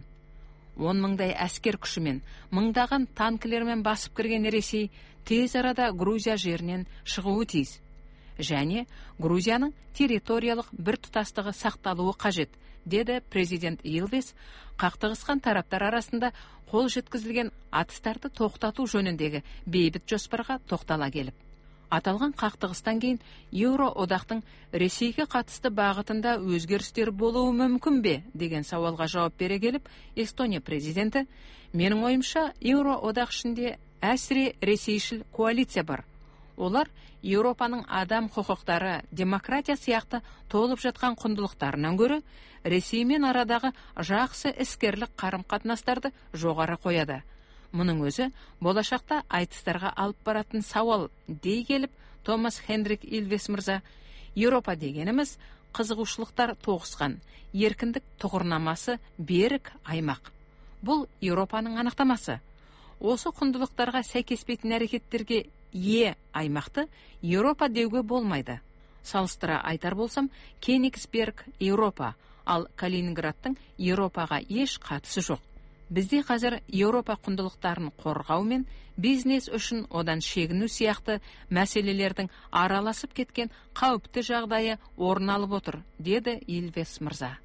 10 мыңдай әскер күшімен, мыңдаған танкілермен басып кірген Ресей тез арада Грузия жерінен шығуы тиіс. Және Грузияның территориялық бір тұтастығы сақталуы қажет, деді президент Илвес, қақтығысқан тараптар арасында қол жеткізілген атыстарды тоқтату жөніндегі бейбіт жоспарға тоқтала келіп. Аталған қақтығыстан кейін Еуроодақтың Ресейге қатысты бағытында өзгерістер болуы мүмкін бе деген сауалға жауап бере келіп, Эстония президенті, менің ойымша, Еуроодақ ішінде әсіре ресейшіл коалиция бар. Олар Еуропаның адам құқықтары, демократия сияқты толып жатқан құндылықтарынан гөрі Ресеймен арадағы жақсы іскерлік қарым-қатынастарды жоғары қояды. Мұның өзі болашақта айтыстарға алып баратын сауал дей келіп, Томас Хендрик Илвес мырза, Еуропа дегеніміз қызығушылықтар тоғысқан, еркіндік тұғырнамасы берік аймақ. Бұл Еуропаның анықтамасы. Осы құндылықтарға сәйкеспейтін әрекеттерге ие аймақты Еуропа деуге болмайды. Салыстыра айтар болсам, Кенигсберг Еуропа, ал Калининградтың Еуропаға еш қатысы жоқ. Бізде қазір Еуропа құндылықтарын қорғау мен бизнес үшін одан шегіну сияқты мәселелердің араласып кеткен қауіпті жағдайы орын алып отыр, деді Илвес мырза.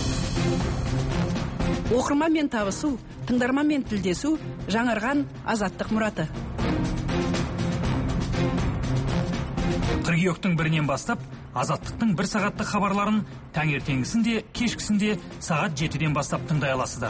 Оқырманмен табысу, тыңдарманмен тілдесу, жаңарған азаттық мұраты. Қыркүйектің 1-нен бастап азаттықтың 1 сағаттық хабарларын таңертеңгісінде, кешкісінде сағат 7-ден бастап тыңдай аласыздар.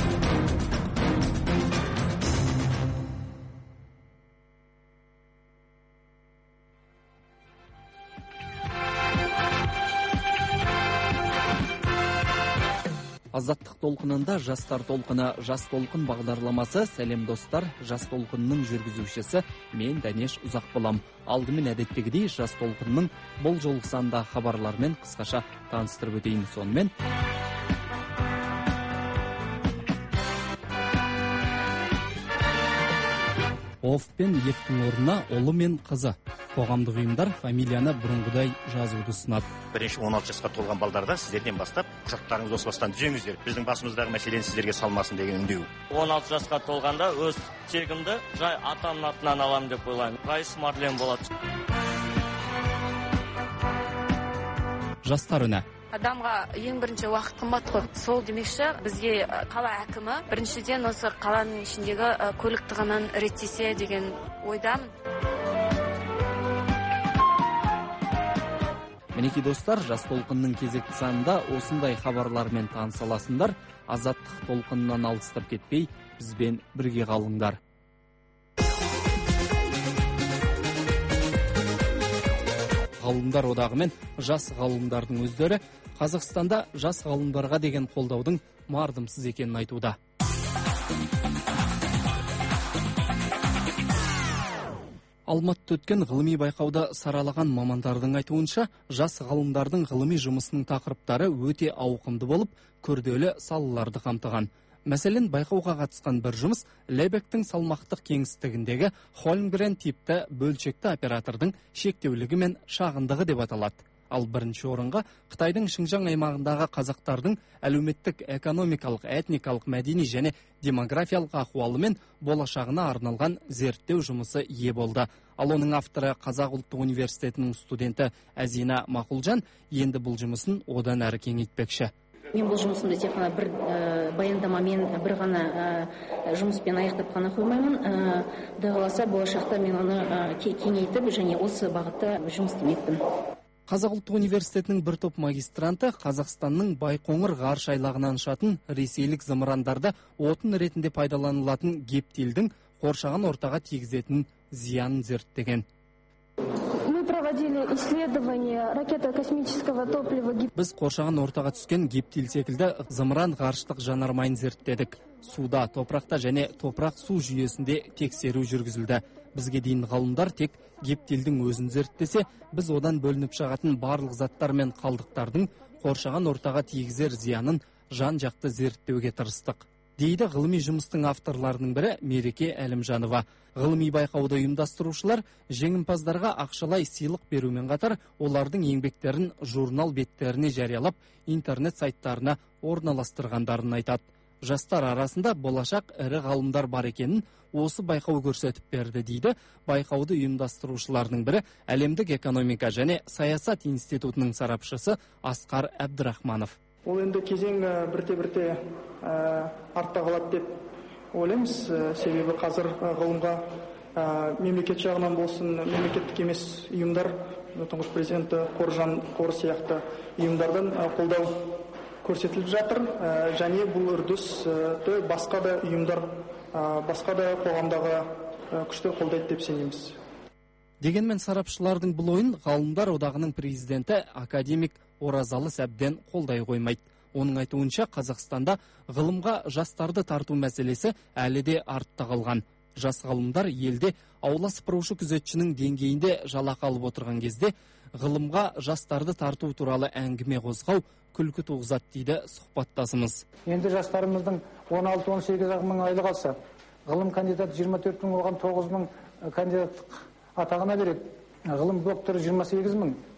Азаттық толқынында жастар толқыны, жас толқын бағдарламасы. Сәлем достар, жас толқынның жүргізушісі мен Дәнеш Ұзақ болам. Алдымен әдеттегідей жас толқынның бұл жолғы санда хабарлармен қысқаша таныстырып өтейін. Сонымен Оф пен ефтің орнына ұлы мен қызы. Қоғамдық ұйымдар фамилияны бұрынғыдай жазуды ұсынады. Бірінші 16 жасқа толған балдарда сіздерден бастап құжаттарыңызды осы бастан түзеңіздер. Біздің басымыздағы мәселені сіздерге салмасын деген үндеу. 16 жасқа толғанда өз чегімді жай атамның атынан аламын деп ойлаймын. Райс Марлен болады. Жастар үні. Адамға ең бірінші уақыт қымбат қой. Сол демекші, бізге қала әкімі біріншіден осы қаланың ішіндегі көлік тығынын реттесе деген ойдамын. Мінекей достар, жас толқынның кезекті санында осындай хабарлармен таныса аласыңдар. Азаттық толқынынан алыстап кетпей, бізбен бірге қалыңдар. Ғалымдар одағы мен жас ғалымдардың өздері Қазақстанда жас ғалымдарға деген қолдаудың мардымсыз екенін айтуда. Алматыда өткен ғылыми байқауда саралаған мамандардың айтуынша, жас ғалымдардың ғылыми жұмысының тақырыптары өте ауқымды болып, күрделі салаларды қамтыған. Мәселен, байқауға қатысқан бір жұмыс Лебектің салмақтық кеңістігіндегі Холмгрен типті бөлшекті оператордың шектеулігі мен шағындығы деп аталады. Ал бірінші орынға Қытайдың Шинжаң аймағындағы қазақтардың әлеуметтік, экономикалық, этникалық, мәдени және демографиялық ахуалы мен болашағына арналған зерттеу жұмысы ие болды. Ал оның авторы Қазақ ұлттық университетінің студенті Әзина Мақұлжан енді бұл жұмысын одан әрі кеңейтпекші. Мен бұл жұмысымды тек қана бір баяндамамен, бір ғана жұмыспен аяқтап қана қоймаймын. Құдай қаласа болашақта мен оны кеңейтіп және осы бағытта жұмыс істемекпін. Қазақ ұлттық университетінің бір топ магистранты Қазақстанның Байқоңыр ғарыш айлағынан ұшатын ресейлік зымырандарды отын ретінде пайдаланылатын гептилдің қоршаған ортаға тигізетін зиянын зерттеген. Біз қоршаған ортаға түскен гептил секілді зымыран ғарыштық жанармайын зерттедік. Суда, топырақта және топырақ су жүйесінде тексеру жүргізілді. Бізге дейін ғалымдар тек гептилдің өзін зерттесе, біз одан бөлініп шығатын барлық заттар мен қалдықтардың қоршаған ортаға тигізер зиянын жан-жақты зерттеуге тырыстық. Дейді ғылыми жұмыстың авторларының бірі Мереке Әлімжанова. Ғылыми байқауды ұйымдастырушылар жеңімпаздарға ақшалай сыйлық берумен қатар, олардың еңбектерін журнал беттеріне жариялап, интернет сайттарына орналастырғандарын айтады. Жастар арасында болашақ ірі ғалымдар бар екенін осы байқау көрсетіп берді, дейді байқауды ұйымдастырушылардың бірі Әлемдік экономика және саясат институтының сарапшысы Асқар Әбдірахманов. Ол енді кезең бірте-бірте артта қалады деп ойлаймыз. Себебі қазір ғылымға мемлекет жағынан болсын, мемлекеттік емес ұйымдар, тұңғыш президенті Қоржан қоры сияқты ұйымдардан қолдау көрсетіліп жатыр. Және бұл үрдісті басқа да ұйымдар, басқа да қоғамдағы күштер қолдайды деп сенеміз. Дегенмен сарапшылардың бұл ойын ғалымдар одағының президенті академик Оразалы Сәбден қолдай қоймайды. Оның айтуынша Қазақстанда ғылымға жастарды тарту мәселесі әлі де артта қалған. Жас ғалымдар елде аула сыпырушы күзетшінің деңгейінде жалақы алып отырған кезде ғылымға жастарды тарту туралы әңгіме қозғау күлкі туғызады, дейді сұхбаттасымыз. Енді жастарымыздың 16-18 мың айлық алса, ғылым кандидаты 24 мың, оған 9 мың кандидаттық атағына береді. Ғылым докторы 28 мың.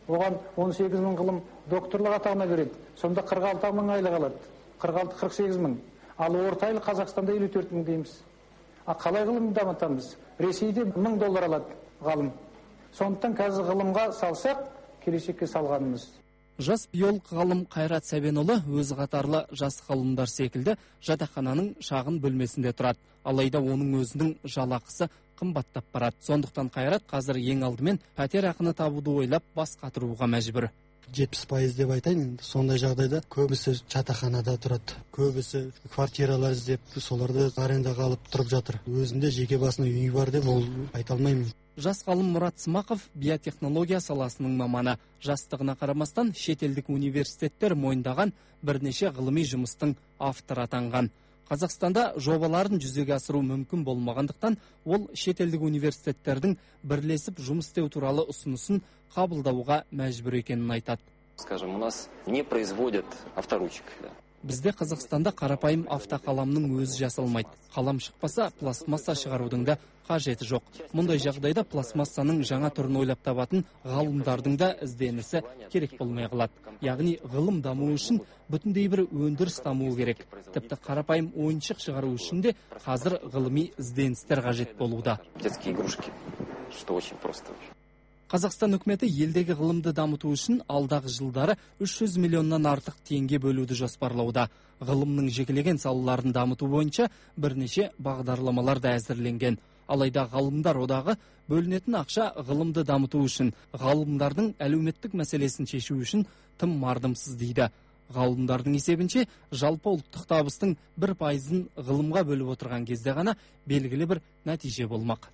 оған 18 мың ғылым докторлық атағына береді. Сонда 46 мың айлық алады. 46-48 мың. Ал орта айлық Қазақстанда 54 мың дейміз. Қалай ғылымды дамытамыз? Ресейде $1000 алады ғалым. Сондықтан қазір ғылымға салсақ, келешекке салғанымыз. Жас биолог ғалым Қайрат Сәбенұлы өз қатарлы жас ғалымдар секілді жатақхананың шағын бөлмесінде тұрады. Алайда оның өзінің жалақысы қымбаттап барады. Сондықтан Қайрат қазір ең алдымен пәтер ақыны табуды ойлап бас қатыруға мәжбүр. 70% деп айтайын. Сондай жағдайда көбісі жатақханада тұрады. Көбісі квартиралар іздеп, соларды арендаға алып тұрып жатыр. Өзінде жеке басына үй бар деп ол айта алмаймын. Жас ғалым Мұрат Смақов биотехнология саласының маманы. Жастығына қарамастан шетелдік университеттер мойындаған бірнеше ғылыми жұмыстың авторы атанған. Қазақстанда жобаларын жүзеге асыру мүмкін болмағандықтан, ол шетелдік университеттердің бірлесіп жұмыс істеу туралы ұсынысын қабылдауға мәжбүр екенін айтады. Скажем, у нас не производят авторучек. Бізде Қазақстанда қарапайым автоқаламның өзі жасалмайды. Қалам шықпаса, пластмасса шығарудың да қажеті жоқ. Мұндай жағдайда пластмассаның жаңа түрін ойлап табатын ғалымдардың да ізденісі керек болмай қалады. Яғни ғылым дамуы үшін бүтіндей бір өндіріс дамуы керек. Тіпті қарапайым ойыншық шығару үшін де қазір ғылыми ізденістер қажет болуда. Детские игрушки, что очень просто. Қазақстан үкіметі елдегі ғылымды дамыту үшін алдағы жылдары 300 миллионнан артық теңге бөлуді жоспарлауда. Ғылымның жекелеген салаларын дамыту бойынша бірнеше бағдарламалар да әзірленген. Алайда ғалымдар одағы бөлінетін ақша ғылымды дамыту үшін, ғалымдардың әлеуметтік мәселесін шешу үшін тым мардымсыз дейді. Ғалымдардың есебінше жалпы ұлттық табыстың 1%-ын ғылымға бөліп отырған кезде ғана белгілі бір нәтиже болмақ.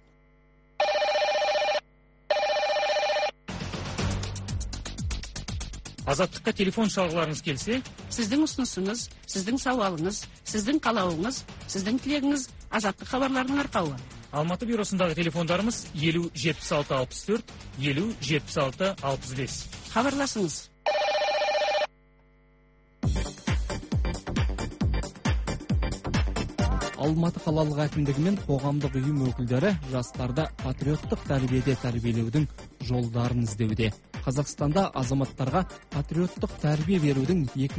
Азаттыққа телефон шалғыларыңыз келсе, сіздің ұсынысыңыз, сіздің сауалыңыз, сіздің қалауыңыз, сіздің тілегіңіз азаттық хабарларының арқауы. Алматы бюросындағы телефондарымыз 50 76 64, 50 76 65. Хабарласыңыз. Алматы қалалық әкімдігі мен қоғамдық ұйым өкілдері жастарды патриоттық тәрбиеде тәрбиелеудің жолдарын іздеуде. Қазақстанда азаматтарға патриоттық тәрбие берудің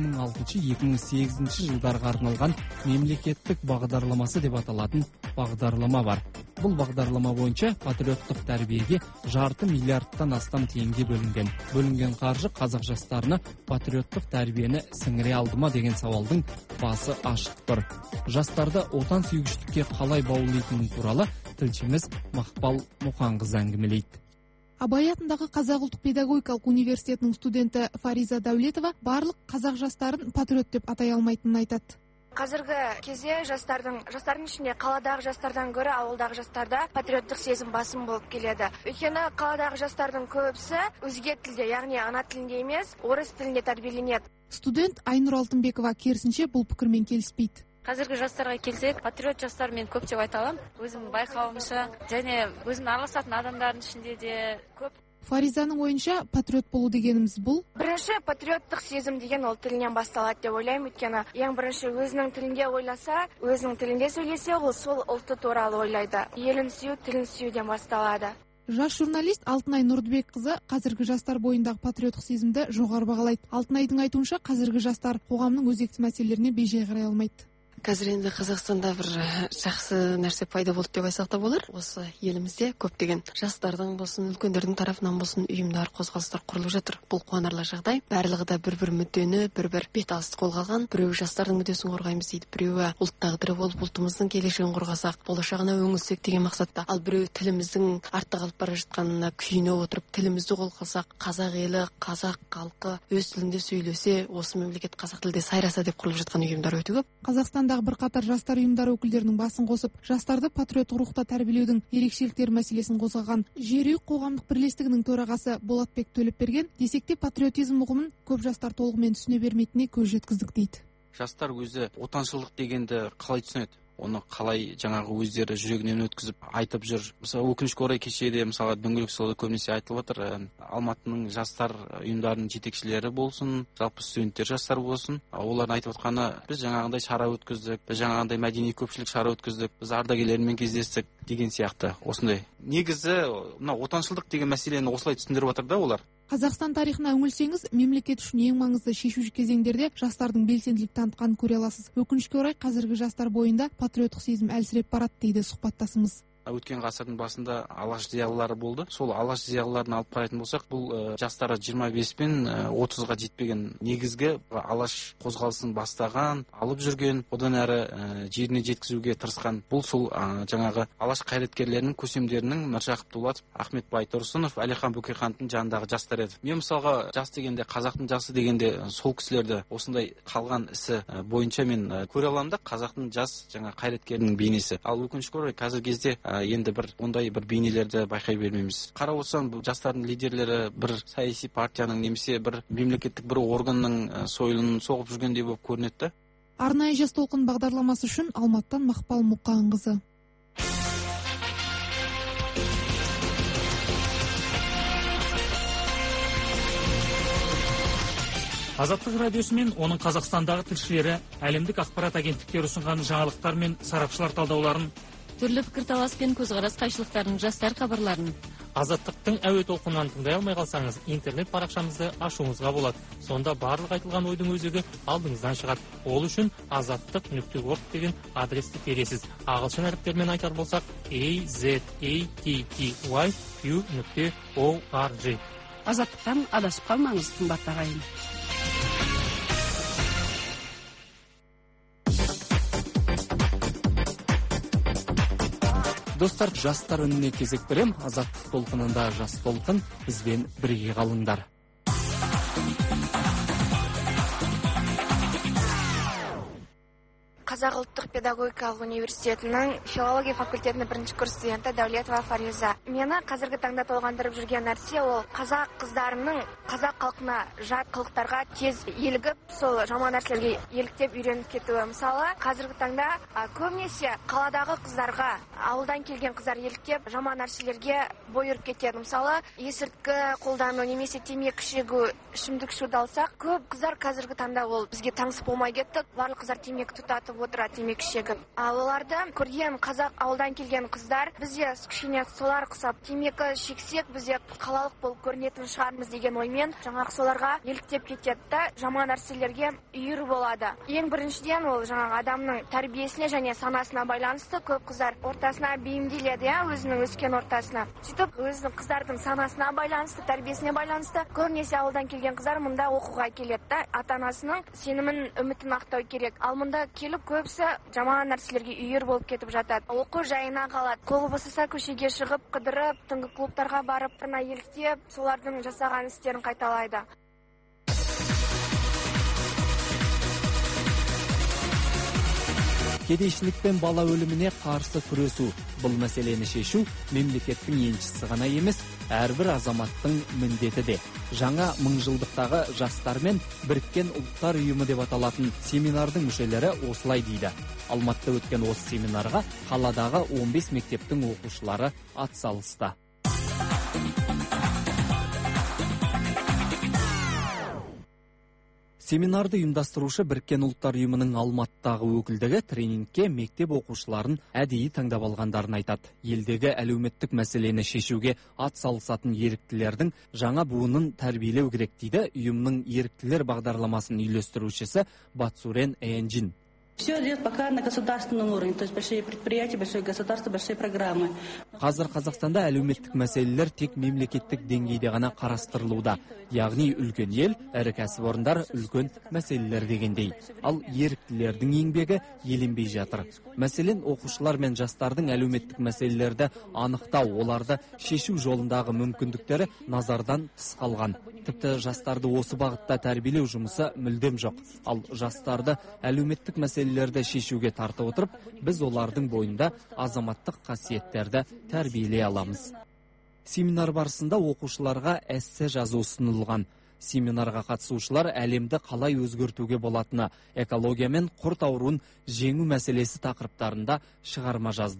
2006-2008 жылдарға арналған мемлекеттік бағдарламасы деп аталатын бағдарлама бар. Бұл бағдарлама бойынша патриоттық тәрбиеге $500 миллиардтан астам теңге бөлінген. Бөлінген қаржы қазақ жастарына патриоттық тәрбиені сіңіре алды ма деген сауалдың басы ашық тұр. Жастарды отан сүйгіштікке қалай баулайтыны туралы тілшіміз Мақпал Мұқанқызы әңгімелейді. Абай атындағы Қазақ ұлттық педагогикалық университетінің студенті Фариза Дәулетова барлық қазақ жастарын патриот деп атай алмайтынын айтады. Қазіргі кезде жастардың ішінде қаладағы жастардан гөрі ауылдағы жастарда патриоттық сезім басым болып келеді. Өйткені қаладағы жастардың көбісі өзге тілде, яғни ана тілінде емес, орыс тілінде тәрбиеленеді. Студент Айнұр Алтынбекова керісінше бұл пікірмен келіспейді. Қазіргі жастарға келсек, патриот жастар мен көп деп айта аламын. Өзім байқауымша, және өзім араласатын адамдардың ішінде де көп. Фаризаның ойынша патриот болу дегеніміз бұл? Бірінші патриоттық сезім деген ол тілінен басталады деп ойлаймын. Өйткені ең бірінші өзінің тілінде ойласа, өзінің тілінде сөйлесе, ол сол ұлты туралы ойлайды. Елін сүю, тілін сүюден басталады. Жас журналист Алтынай Нұрдыбекқызы қазіргі жастар бойындағы патриоттық сезімді жоғары бағалайды. Алтынайдың айтуынша қазіргі жастар қоғамның өзекті мәселелеріне бей-жай қарай алмайды. Қазір енді Қазақстанда бір жақсы нәрсе пайда болды деп айтсақ та болар. Осы елімізде көптеген жастардың болсын, үлкендердің тарафынан болсын ұйымдар, қозғалыстар құрылып жатыр. Бұл қуанарлы жағдай. Барлығы да бір мүддені, бір беталысты қолға алған. Біреуі жастардың мүддесін қорғаймыз дейді, біреуі ұлт тағдыры болып ұлтымыздың келешегін қорғасақ, болашағына үңілсек деген мақсатта. Ал біреуі тіліміздің артта қалып бара жатқанына күйініп отырып, тілімізді қолға алсақ, қазақ елі, қазақ халқы өз тілінде сөйлесе, осы мемлекет қазақ тілде сайраса деп құрылып жатқан ұйымдар өте көп. Қазақстандағы бірқатар жастар ұйымдары өкілдерінің басын қосып, жастарды патриоттық рухта тәрбиелеудің ерекшеліктері мәселесін қозғаған Жерұйық қоғамдық бірлестігінің төрағасы Болатбек Төлепберген десек те патриотизм ұғымын көп жастар толығымен түсіне бермейтініне көз жеткіздік дейді. Жастар өзі отаншылдық дегенді қалай түсінеді? Оны қалай жаңағы өздері жүрегінен өткізіп айтып жүр. Мысалы, өкінішке орай кешеде мысалы Дөңгелек столда көбінесе айтылып отыр. Алматының жастар ұйымдарының жетекшілері болсын, жалпы студенттер жастар болсын, олардың айтып отқаны, біз жаңағындай шара өткіздік, біз жаңағындай мәдени көпшілік шара өткіздік, біз ардагерлермен кездестік деген сияқты осындай. Негізі мына отаншылдық деген мәселені осылай түсіндіріп отыр да олар. Қазақстан тарихына үңілсеңіз, мемлекет үшін ең маңызды шешуші кезеңдерде жастардың белсенділік танытқанын көре аласыз. Өкінішке орай, қазіргі жастар бойында патриоттық сезім әлсіреп барады дейді сұхбаттасымыз. Өткен ғасырдың басында алаш зиялылары болды. Сол алаш зиялыларын алып қарайтын болсақ, бұл жастары 25 пен 30-ға жетпеген негізгі алаш қозғалысын бастаған, алып жүрген, одан әрі жеріне жеткізуге тырысқан. Бұл сол жаңағы алаш қайраткерлерінің көсемдерінің Міржақып Дулатов, Ахмет Байтұрсынов, Әлихан Бөкейхановтың жанындағы жастар еді. Мен мысалға жас дегенде, қазақтың жасы дегенде сол кісілерді осындай қалған ісі бойынша мен көре аламын да, қазақтың жас жаңа қайраткерінің бейнесі. Ал өкінішке орай қазіргі кезде енді ондай бір бейнелерді байқай бермейміз. Қарап отырсаң, жастардың лидерлері бір саяси партияның немесе бір мемлекеттік бір органның сойылын соғып жүргендей болып көрінеді. Арнайы жас толқын бағдарламасы үшін Алматыдан Мақпал Мұқанқызы. Азаттық радиосы мен оның Қазақстандағы тілшілері әлемдік ақпарат агенттіктері ұсынған жаңалықтар мен сарапшылар талдауларын, түрлі пікірталас пен көзқарас қайшылықтарын, жастар хабарларын Азаттықтың әуе толқынынан тыңдай алмай қалсаңыз, интернет парақшамызды ашуыңызға болады. Сонда барлық айтылған ойдың өзегі алдыңыздан шығады. Ол үшін azattiq.org деген адресті тересіз. Ағылшын әріптермен айтар болсақ, azattiq.org. Азаттықтан адасып қалмаңыз, қымбатты ағайын. Достар, жастар үніне кезек берем. Азаттық толқынында жас толқын, бізбен бірге қалыңдар. Қазақ ұлттық педагогикалық университетінің филология факультетінің бірінші курс студенті Дәулетова Фариза. Мені қазіргі таңда толғандырып жүрген нәрсе ол қазақ қыздарының қазақ халқына жат қылықтарға тез елігіп, сол жаман нәрселерге еліктеп үйреніп кетуі. Мысалы, қазіргі таңда көбінесе қаладағы қыздарға ауылдан келген қыздар еліктеп жаман нәрселерге бой ұрып кетеді. Мысалы, есірткі қолдану немесе темекі шегу, ішімдік ішуді алсақ, көп қыздар қазіргі таңда ол бізге таңсық болмай кетті. Барлық қыздар темекі тұтатып отырады, темекі шегіп. Ал оларды көрген қазақ ауылдан келген қыздар бізде кішкене солар құсап темекі шексек бізде қалалық болып көрінетін шығармыз деген оймен жаңағы соларға еліктеп кетеді да жаман нәрселерге үйір болады. Ең біріншіден ол жаңағы адамның тәрбиесіне және санасына байланысты. Көп қыздар ортасына бейімделеді, өзінің өскен ортасына. Сөйтіп өзінің қыздардың санасына байланысты, тәрбиесіне байланысты көбінесе ауылдан келген қыздар мұнда оқуға келеді да ата-анасының сенімін, үмітін ақтау керек. Ал мұнда келіп көбісі жаман нәрселерге үйір болып кетіп жатады. Оқу жайына қалады. Қолы босаса көшеге шығып, қыдырып, түнгі клубтарға барып, тырна еліктеп, солардың жасаған істерін қайталайды. Кедейшілік пен бала өліміне қарсы күресу. Бұл мәселені шешу мемлекеттің еншісі ғана емес, әрбір азаматтың міндеті де. Жаңа мыңжылдықтағы жастар мен біріккен ұлттар ұйымы деп аталатын семинардың мүшелері осылай дейді. Алматыда өткен осы семинарға қаладағы 15 мектептің оқушылары атсалысты. Семинарды ұйымдастырушы біріккен ұлттар ұйымының Алматыдағы өкілдігі тренингке мектеп оқушыларын әдейі таңдап алғандарын айтады. Елдегі әлеуметтік мәселені шешуге атсалысатын еріктілердің жаңа буынын тәрбиелеу керек дейді ұйымның еріктілер бағдарламасын үйлестірушісі Батсурен Энджин. Все идет пока на государственном уровне, то есть большие предприятия, большое государство, большие программы. Қазір Қазақстанда әлеуметтік мәселелер тек мемлекеттік деңгейде ғана қарастырылуда. Яғни үлкен ел, ірі кәсіпорындар үлкен мәселелер дегендей. Ал еріктілердің еңбегі еленбей жатыр. Мәселен, оқушылар мен жастардың әлеуметтік мәселелерді анықтау, оларды шешу жолындағы мүмкіндіктері назардан тыс қалған. Тіпті жастарды осы бағытта тәрбиелеу жұмысы мүлдем жоқ. Ал жастарды әлеуметтік мәселелерді шешуге тартып отырып, біз олардың бойында азаматтық қасиеттерді тәрбиелей аламыз. Семинар барысында оқушыларға эссе жазу ұсынылған. Семинарға қатысушылар әлемді қалай өзгертуге болатыны, экология мен құрт ауруын жеңу мәселесі тақырыптарында шығарма жазды.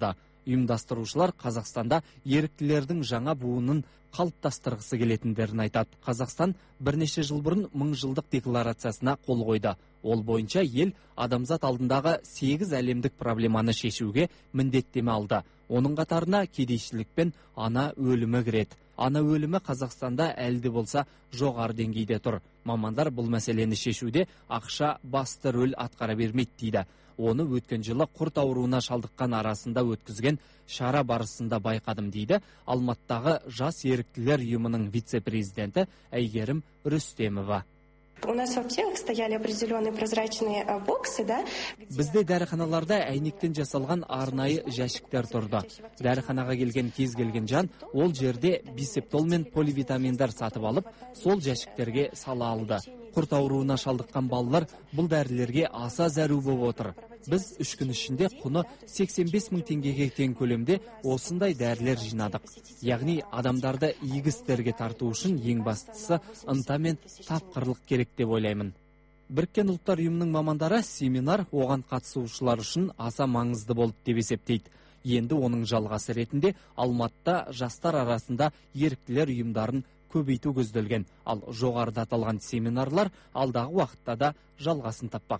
Ұйымдастырушылар Қазақстанда еріктілердің жаңа буынын қалыптастырғысы келетіндерін айтады. Қазақстан бірнеше жыл бұрын 1000 жылдық декларациясына қол қойды. Ол бойынша ел адамзат алдындағы 8 әлемдік проблеманы шешуге міндеттеме алды. Оның қатарына кедейшілік пен ана өлімі кіреді. Ана өлімі Қазақстанда әлде болса жоғары деңгейде тұр. Мамандар бұл мәселені шешуде ақша басты рөл атқара бермейді дейді. Оны өткен жылы құрт ауруына шалдыққан арасында өткізген шара барысында байқадым дейді Алматыдағы жас еріктілер ұйымының вице-президенті Әйгерім Рүстемова. У нас в аптеках стояли определенные прозрачные боксы, да? Бізде дәріханаларда әйнектен жасалған арнайы жәшіктер тұрды. Дәріханаға келген кез келген жан ол жерде бисептол мен поливитаминдар сатып алып, сол жәшіктерге сала алды. Құрт ауруына шалдыққан балалар бұл дәрілерге аса зәру болып отыр. Біз 3 күн ішінде құны 85 000 теңгеге тең көлемде осындай дәрілер жинадық. Яғни адамдарды игі істерге тарту үшін ең бастысы ынта мен тапқырлық керек деп ойлаймын. Біріккен ұлттар ұйымының мамандары семинар оған қатысушылар үшін аса маңызды болды деп есептейді. Енді оның жалғасы ретінде Алматыда жастар арасында еріктілер ұйымдарын көбейту көзделген. Ал жоғарыда аталған семинарлар алдағы уақытта да жалғасын таппақ.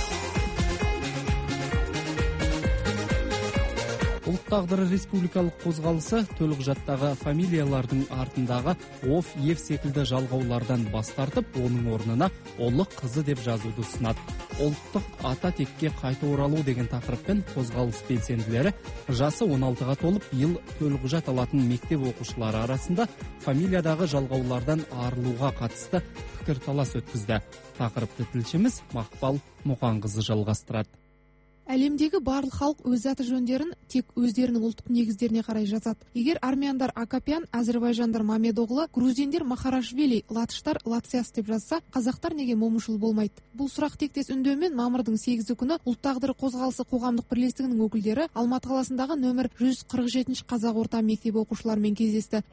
Ұлт тағдыры республикалық қозғалысы төлқұжаттағы фамилиялардың артындағы ов, ев секілді жалғаулардан бас тартып, оның орнына ұлы қызы деп жазуды ұсынады. Ұлттық ата текке қайта оралу деген тақырыппен қозғалыс белсенділері жасы 16-ға толып, ел төлқұжат алатын мектеп оқушылары арасында фамилиядағы жалғаулардан арылуға қатысты пікірталас өткізді. Тақырыпты тілшіміз Мақпал Мұқанқызы жалғастырады. Әлемдегі барлық халық өз аты жөндерін тек өздерінің ұлттық негіздеріне қарай жазады. Егер армяндар Акопян, әзірбайжандар Мамедоғлы, грузиндер Махарашвили, латыштар Лациас деп жазса, қазақтар неге момышұлы болмайды? Бұл сұрақ тектес үндеумен мамырдың 8 күні ұлт тағдыры қозғалысы қоғамдық бірлестігінің өкілдері Алматы қаласындағы нөмір 147 қазақ орта мектебі оқушыларымен кездесті.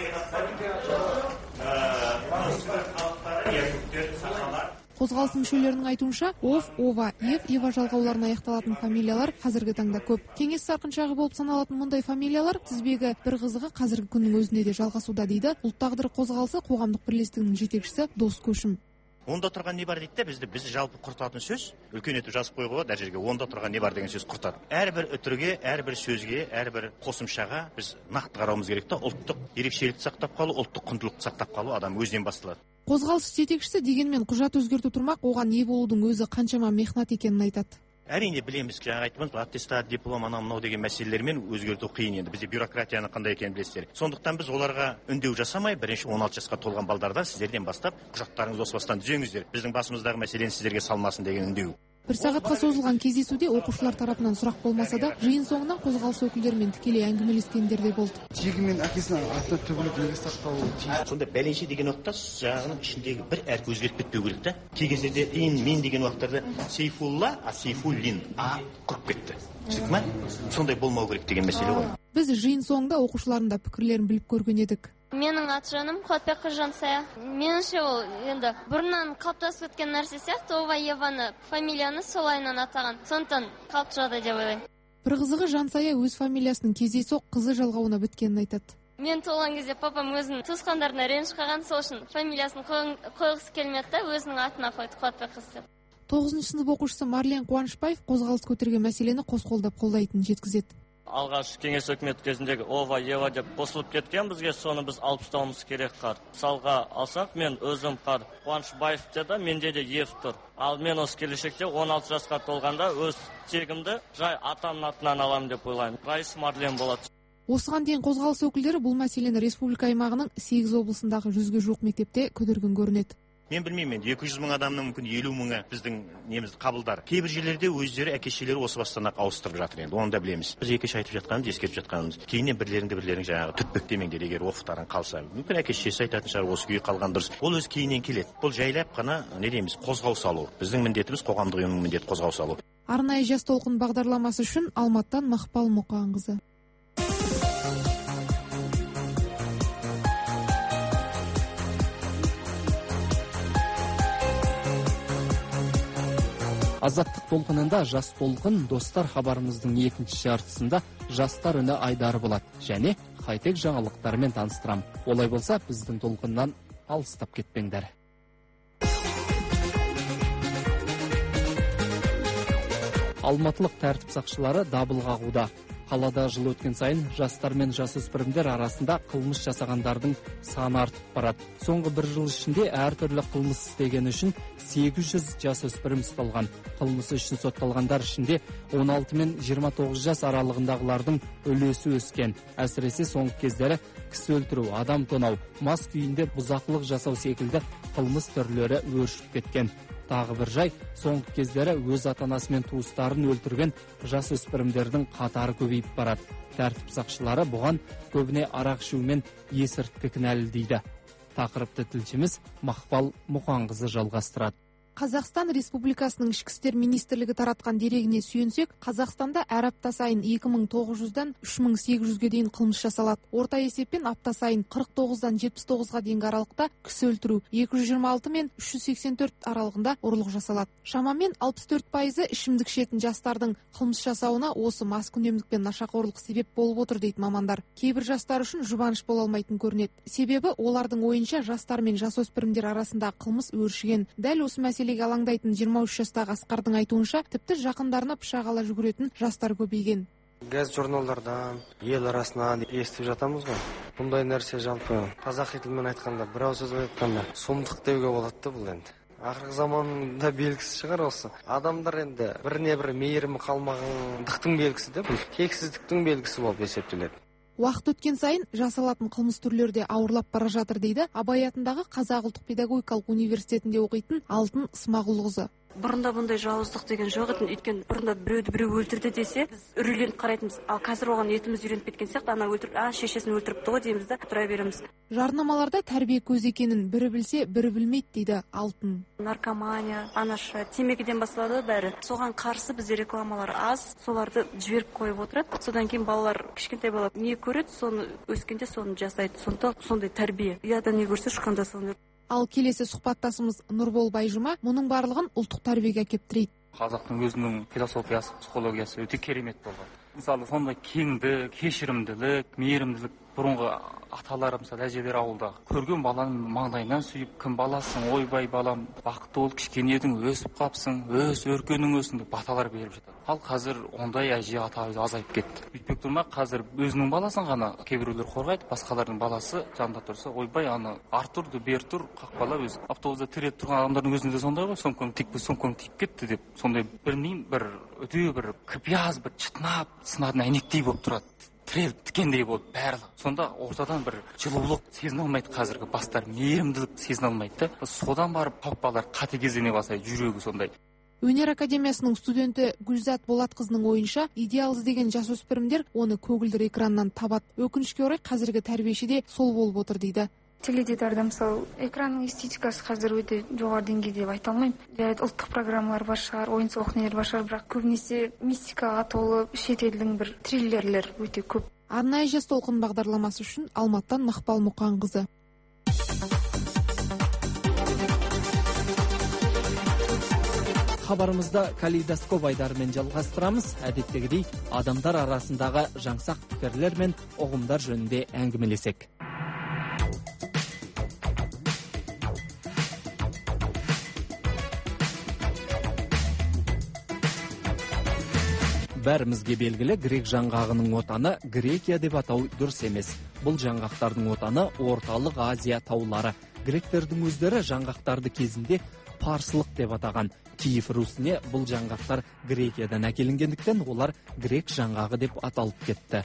Қозғалыс мүшелерінің айтуынша, ов, ова, ев, ева жалғауларына аяқталатын фамилиялар қазіргі таңда көп. Кеңес сарқыншағы болып саналатын мұндай фамилиялар тізбегі бір қызығы қазіргі күннің өзінде де жалғасуда дейді ұлт тағдыры қозғалысы қоғамдық бірлестігінің жетекшісі Дос Көшім. Онда тұрған не бар дейді, біз жалпы құртатын сөз, үлкен етіп жазып қойғыға дәл жерге онда тұрған не бар деген сөз құртады. Әрбір үтірге, әрбір сөзге, әрбір қосымшаға біз нақты қарауымыз керек та, ұлттық ерекшелікті сақтап қалу, ұлттық құндылықты сақтап қалу адам өзінен басталады. Қозғалыс жетекшісі дегенмен құжат өзгерту тұрмақ, оған не болудың өзі қаншама мехнат екенін айтады. Әрине білеміз, жаңа айтып отырмыз, аттестат, диплом, анау мынау деген мәселелермен өзгерту қиын енді. Бізде бюрократияның қандай екенін білесіздер. Сондықтан біз оларға үндеу жасамай, бірінші 16 жасқа толған балдардан сіздерден бастап құжаттарыңызды осы бастан түзеңіздер. Біздің басымыздағы мәселені сіздерге салмасын деген үндеу. Бір сағатқа созылған кездесуде оқушылар тарапынан сұрақ болмаса да, жиын соңынан қозғалыс өкілдерімен тікелей әңгімелескендер де болды. Тегі мен әкесінің атына төгіліп неге сақталуы тиіс? Сонда бәленше деген уақытта жағының ішіндегі бір әріп өзгеріп кетпеу керек та. Кей кездерде мен деген уақыттарда Сейфулла, Сейфуллин құрып кетті. Түсіндің ме? Сондай болмау керек деген мәселе ғой. Біз жиын соңында оқушылардың да пікірлерін біліп көрген едік. Менің аты-жөнім Қуатбек Жансая. Меніңше ол енді бұрыннан қалыптасып кеткен нәрсе сияқты, ова еваны фамилияны солайынан атаған. Сондықтан қалыпты жағдай деп ойлаймын. Бір қызығы Жансая өз фамилиясының кездейсоқ қызы жалғауына біткенін айтады. Мен туылған кезде папам өзінің туысқандарына реніш қалған, сол үшін фамилиясын қойғысы келмеді, өзінің атына қойды Қуатбек қыз деп. 9 сынып оқушысы Марлен Қуанышбаев қозғалыс көтерген мәселені қос қолдап қолдайтынын жеткізеді. Алғаш кеңес өкіметі кезіндегі ова, ева деп қосылып кеткен бізге, соны біз алып тастауымыз керек қар. Салға алсақ, мен өзім қар Қуанышбаев деді, менде де ев тұр. Ал мен осы келешекте 16 жасқа толғанда өз тегімді жай атамның атынан алам деп ойлаймын. Райыс Марлен болады. Осыған дейін қозғалыс өкілдері бұл мәселені республика аймағының 8 облысындағы 100-ге жуық мектепте көтерген көрінеді. Мен білмеймін, 200 мың адамның мүмкін 50 мыңы біздің немізді қабылдар. Кейбір жерлерде өздері әке-шешелері осы бастан-ақ ауыстырып жатыр енді. Оны да білеміз. Біз екеш айтып жатқанымыз, ескертіп жатқанымыз. Кейіннен бірлерің жаңағы түтпектемеңдер, егер оқытарын қалса. Мүмкін әке-шешесі айтатын шығар, осы күйі қалған дұрыс. Ол өз кейіннен келеді. Бұл жайлап қана не дейміз, қозғау салу. Біздің міндетіміз қоғамдық ұйымның міндеті қозғау салу. Арнайы жас толқын бағдарламасы үшін Алматыдан Мақпал Мұқанқызы. Азаттық толқынында жас толқын достар хабарымыздың екінші жартысында жастар үні айдары болады және хай-тек жаңалықтармен таныстырам. Олай болса, біздің толқыннан алыстап кетпеңдер. Алматылық тәртіп сақшылары дабыл қағуда. Қалада жыл өткен сайын жастар мен жасөспірімдер арасында қылмыс жасағандардың саны артып барады. Соңғы бір жыл ішінде әртүрлі қылмыс істегені үшін 800 жасөспірім ұсталған. Қылмысы үшін сотталғандар ішінде 16 мен 29 жас аралығындағылардың үлесі өскен. Әсіресе соңғы кездері кісі өлтіру, адам тонау, мас күйінде бұзақылық жасау секілді қылмыс түрлері өршіп кеткен. Тағы бір жай, соңғы кездері өз ата-анасы мен туыстарын өлтірген жасөспірімдердің қатары көбейіп барады. Тәртіп сақшылары бұған көбіне арақ ішу мен есірткі кінәлі дейді. Тақырыпты тілшіміз Мақпал Мұқанқызы жалғастырады. Қазақстан Республикасының ішкі істер министрлігі таратқан дерегіне сүйенсек, Қазақстанда әр апта сайын 2900-дан 3800-ге дейін қылмыс жасалады. Орта есеппен апта сайын 49-дан 79-ға дейінгі аралықта кісі өлтіру, 226 мен 384 аралығында ұрлық жасалады. Шамамен 64% ішімдік ішетін жастардың қылмыс жасауына осы маскүнемдік пен нашақорлық себеп болып отыр дейді мамандар. Кейбір жастар үшін жұбаныш бола алмайтын көрінеді. Себебі олардың ойынша жастар мен жасөспірімдер арасында қылмыс өршіген. Дәл осы мәселеге алаңдайтын 23 жастағы Асқардың айтуынша, тіпті жақындарына пышақ ала жүгіретін жастар көбейген. Газ журналдардан, ел арасынан естіп жатамыз ғой. Бұндай нәрсе жалпы қазақи тілмен айтқанда, бір ауыз сөзбен айтқанда, сұмдық деуге болады бұл енді. Ақырғы заманда белгісі шығар осы. Адамдар енді біріне бірі мейірімі қалмағандықтың белгісі де, бұл тексіздіктің белгісі болып есептеледі. Уақыт өткен сайын жасалатын қылмыс түрлері де ауырлап бара жатыр дейді Абай атындағы Қазақ ұлттық педагогикалық университетінде оқитын Алтын Смағұлқызы. Бұрында бұндай жауыздық деген жоқ еді. Өйткені бұрында біреуді біреу өлтірді десе, біз үрейленіп қарайтынбыз. Ал қазір оған етіміз үйреніп кеткен сияқты, ана өлтіріп, шешесін өлтіріпті ғой дейміз да, тұра береміз. Жарнамаларда тәрбие көз екенін бірі білсе, бірі білмейді дейді Алтын. Наркомания, анаша, темекіден басталады бәрі. Соған қарсы бізде рекламалар аз, соларды жіберіп қойып отырады. Содан кейін балалар, кішкентай бала не көреді, соны өскенде соны жасайды. Сондай тәрбие. Ұяда не көрсе шыққанда соны. Ал келесі сұхбаттасымыз Нұрбол Байжұма мұның барлығын ұлттық тәрбиеге әкеп тірейді. Қазақтың өзінің философиясы, психологиясы өте керемет болған. Мысалы, сондай кеңдік, кешірімділік, мейірімділік бұрынғы аталары, мысалы, әжелер ауылда көрген баланың маңдайынан сүйіп, кім баласың, ойбай балам, бақытты бол, кішкене едің, өсіп қапсың, өркенің өсің деп баталар беріп жатады. Ал қазір ондай әже ата азайып кетті. Бүйтпек тұрма, қазір өзінің баласын ғана кейбіреулер қорғайды, басқалардың баласы жанында тұрса, ойбай аны артұрды, бер тұр, қақпалап өзі. Автобуста тіреп тұрған адамдардың өзінде сондай ғой, сомкаң тиіп кетті деп, сондай білмеймін, бір өте бір кіпияз, бір чытнап, сынатын әйнектей болып тұрады. Тіреліп тікендей болып барлығы. Сонда ортадан бір жылулық сезіне алмайды, қазіргі бастар мейірімділік сезіне алмайды. Содан барып папалар қатыгездене бастайды, жүрегі сондай. Өнер академиясының студенті Гүлзат Болатқызының ойынша, идеал іздеген жасөспірімдер оны көгілдір экраннан табады. Өкінішке орай қазіргі тәрбиеші де сол болып отыр дейді. Теледидарда мысалы экранның эстетикасы қазір өте жоғары деңгейде деп айта алмаймын. Ұлттық программалар бар шығар, ойын-сауық нелер бар шығар, бірақ көбінесе мистикаға толы шетелдің бір триллерлер өте көп. Арнайы жас толқын бағдарламасы үшін Алматыдан Мақпал Мұқанқызы. Хабарымызда калейдоскоп айдарымен жалғастырамыз. Әдеттегідей адамдар арасындағы жаңсақ пікірлер мен ұғымдар жөнінде әңгімелесек. Бәрімізге белгілі грек жаңғағының отаны Грекия деп атау дұрыс емес. Бұл жаңғақтардың отаны Орталық Азия таулары. Гректердің өздері жаңғақтарды кезінде парсылық деп атаған. Киев Русіне бұл жаңғақтар Грекиядан әкелінгендіктен олар грек жаңғағы деп аталып кетті.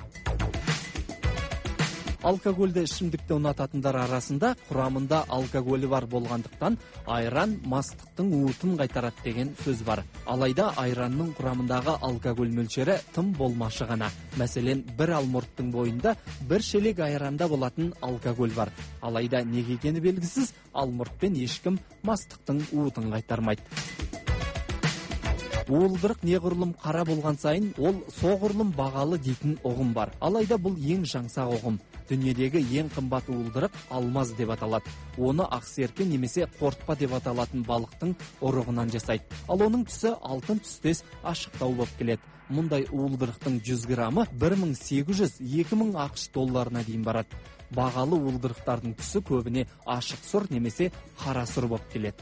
Алкогольді ішімдікті ұнататындар арасында құрамында алкоголі бар болғандықтан айран мастықтың уытын қайтарады деген сөз бар. Алайда айранның құрамындағы алкоголь мөлшері тым болмашы ғана. Мәселен, бір алмұрттың бойында бір шелек айранда болатын алкоголь бар. Алайда неге екені белгісіз, алмұртпен ешкім мастықтың уытын қайтармайды. Уылдырық неғұрлым қара болған сайын, ол соғұрлым бағалы дейтін ұғым бар. Алайда бұл ең жаңсақ ұғым. Дүниедегі ең қымбат уылдырық алмаз деп аталады. Оны ақсерке немесе қортпа деп аталатын балықтың ұрығынан жасайды. Ал оның түсі алтын түстес ашықтау болып келеді. Мұндай уылдырықтың 100 граммы 1800-2000 ақш долларына дейін барады. Бағалы уылдырықтардың түсі көбіне ашық сұр немесе қара сұр болып келеді.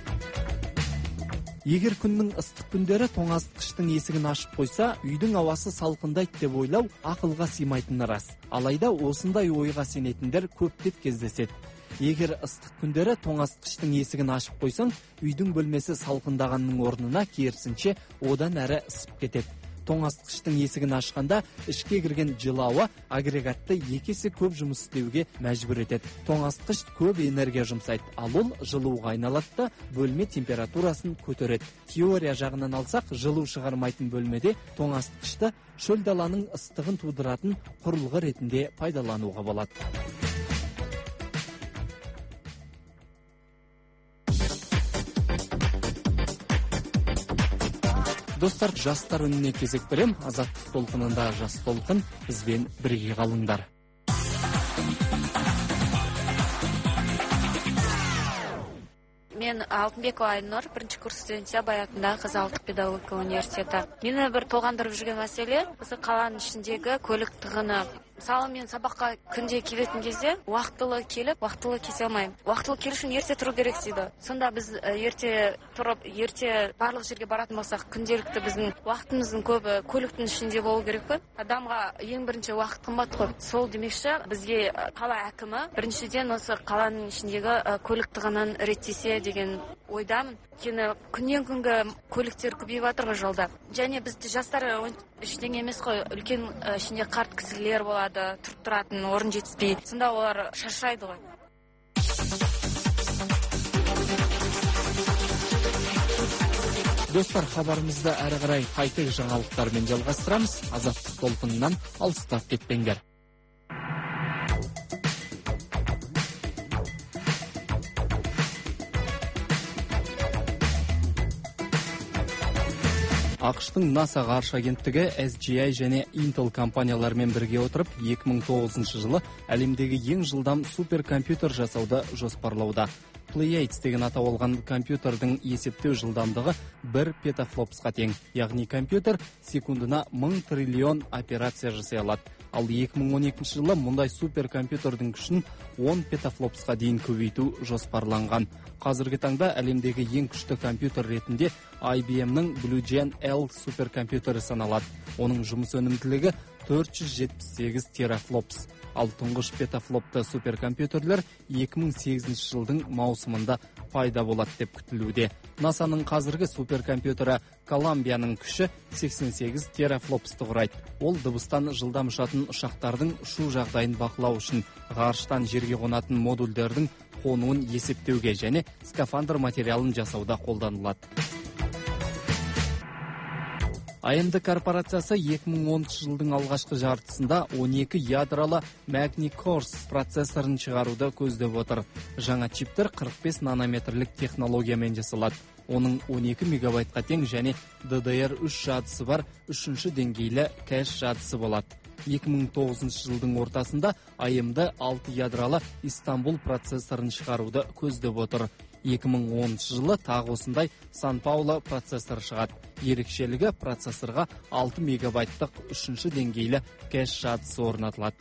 Егер күннің ыстық күндері тоңазытқыштың есігін ашып қойса, үйдің ауасы салқындайды деп ойлау ақылға сыймайтыны рас. Алайда осындай ойға сенетіндер көптеп кездеседі. Егер ыстық күндері тоңазытқыштың есігін ашып қойсаң, үйдің бөлмесі салқындағанның орнына керісінше одан әрі ысып кетеді. Тоңазытқыштың есігін ашқанда ішке кірген жылы ауа агрегатты 2 есе көп жұмыс істеуге мәжбүр етеді. Тоңазытқыш көп энергия жұмсайды, ал ол жылуға айналады да бөлме температурасын көтереді. Теория жағынан алсақ, жылу шығармайтын бөлмеде тоңазытқышты шөл даланың ыстығын тудыратын құрылғы ретінде пайдалануға болады. Достар, жастар үніне кезек берем. Азаттық толқынында жас толқын, бізбен бірге қалыңдар. Мен Алтынбекова Айнұр, бірінші курс студенті, Абай атындағы Қазақ ұлттық педагогика университеті. Мені бір толғандырып жүрген мәселе, осы қаланың ішіндегі көлік тығыны. Мысалы, мен сабаққа күнде келетін кезде уақытылы келіп, уақытылы кете алмаймын. Уақытылы келу үшін ерте тұру керек дейді. Сонда біз ерте тұрып, ерте барлық жерге баратын болсақ, күнделікті біздің уақытымыздың көбі көліктің ішінде болу керек қой. Адамға ең бірінші уақыт қымбат қой. Сол демекші, бізге қала әкімі біріншіден осы қаланың ішіндегі көлік тығынын реттесе деген ойдамын. Өйткені күннен күнгі көліктер көбейіп жатыр ғой жолда. Және бізді жастар ештеңе емес қой, үлкен ішінде қарт кісілер болады, тұрып тұратын орын жетіспей. Сонда олар шаршайды ғой. Достар, хабарымызды әрі қарай қайтек жаңалықтармен жалғастырамыз. Азаттық толқынынан алыстап кетпеңдер. ақш-тың NASA ғарыш агенттігі SGI және Intel компанияларымен бірге отырып 2009 жылы әлемдегі ең жылдам суперкомпьютер жасауды жоспарлауда. Pleiades деген атау алған компьютердің есептеу жылдамдығы 1 петафлопсқа тең, яғни компьютер секундына 1000 триллион операция жасай алады. Ал 2012 жылы мұндай суперкомпьютердің күшін 10 петафлопсқа дейін көбейту жоспарланған. Қазіргі таңда әлемдегі ең күшті компьютер ретінде IBM-ның Blue Gen L суперкомпьютері саналады. Оның жұмыс өнімділігі 478 терафлопс. Ал тұңғыш петафлопты суперкомпьютерлер 2008 жылдың маусымында пайда болады деп күтілуде. NASA-ның қазіргі суперкомпьютері Колумбияның күші 88 терафлопсты құрайды. Ол дыбыстан жылдам ұшатын ұшақтардың ұшу жағдайын бақылау үшін, ғарыштан жерге қонатын модульдердің қонуын есептеуге және скафандр материалын жасауда қолданылады. AMD корпорациясы 2010 жылдың алғашқы жартысында 12 ядралы Magny-Course процессорын шығаруды көздеп отыр. Жаңа чиптер 45 нанометрлік технологиямен жасалады. Оның 12 мегабайтқа тең және DDR3 жадысы бар 3-ші деңгейлі кэш жадысы болады. 2009 жылдың ортасында AMD 6 ядралы Истанбул процессорын шығаруды көздеп отыр. 2010 жылы тағы осындай Сан-Пауло процессор шығады. Ерекшелігі процессорға 6 мегабайттық 3-ші деңгейлі кэш жадысы орнатылады.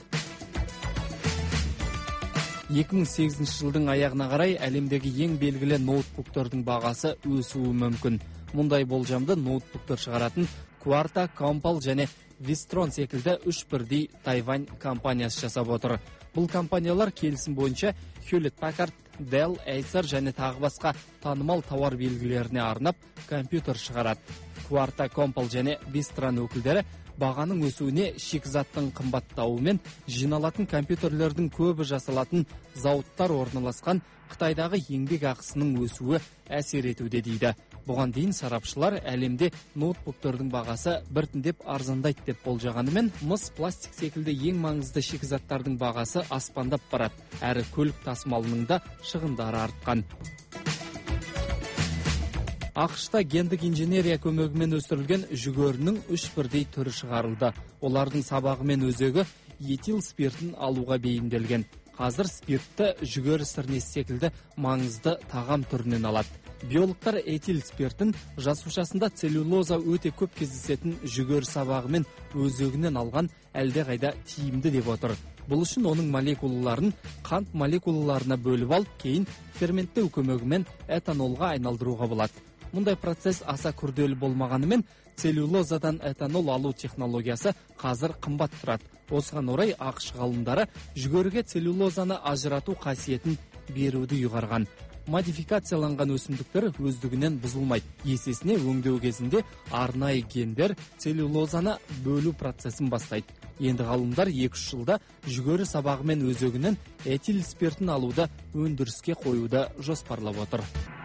2008 жылдың аяғына қарай әлемдегі ең белгілі ноутбуктердің бағасы өсуі мүмкін. Мұндай болжамды ноутбуктер шығаратын Quarta, Compal және Wistron секілді 3 бірдей Тайвань компаниясы жасап отыр. Бұл компаниялар келісім бойынша Hewlett-Packard, Dell, Acer және тағы басқа танымал тауар белгілеріне арнап компьютер шығарады. Quarta, Compal және Wistron өкілдері бағаның өсуіне шикізаттың қымбаттауы мен жиналатын компьютерлердің көбі жасалатын зауыттар орналасқан Қытайдағы еңбек ақысының өсуі әсер етуде дейді. Бұған дейін сарапшылар әлемде ноутбуктердің бағасы біртіндеп арзандайды деп болжағанымен, мыс, пластик секілді ең маңызды шикізаттардың бағасы аспандап барады, әрі көлік тасымалының да шығындары артқан. АКШта гендик инженерия көмөгүмен өсүрүлгөн жүгөрүнүн 3 бирдей түрү чыгарылды. Олардын сабагы мен өзөгү этил спиртин алууга бейимделген. Азыр спиртті жүгөрү сырнеси секилди маңызды тагам түрүнөн алат. Биологтар этил спиртин жасушасында целлюлоза өтө көп кездесетін жүгөрү сабагы мен өзөгүнөн алган әлде кайда тиімді деп отыр. Бұл үшін оның молекулаларын кант молекулаларына бөлүп алып, кейін ферменттөө көмөгүмен этанолга айналдырууга болот. Мындай процесс аса күрдөөлүү болмаганымен, целлюлозадан этанол алуу технологиясы қазір кымбат турат. Осыған орай АКШ ғалымдары жүгөрүгө целлюлозаны ажыратуу касиетин берүүдү уйгарган. Модификацияланган өсүмдүктөр өздүгүнөн бузулмайт. Есесине өңдөө кезинде арнайы гендер целлюлозаны бөлүү процессин бастайт. Енді ғалымдар 2-3 жылда жүгөрү сабагы мен өзөгүнөн этил спиртин алууда өндүрүскө коюуду жоспарлап отыр.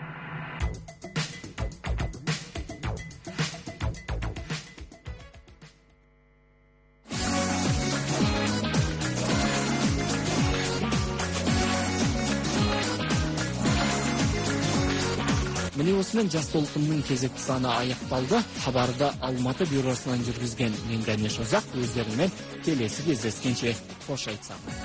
Міне осымен жас толқынның кезекті саны аяқталды. Хабарды Алматы бюросынан жүргізген мен Ганеш Озақ, өздерімен келесі кездескенше қош айтсам.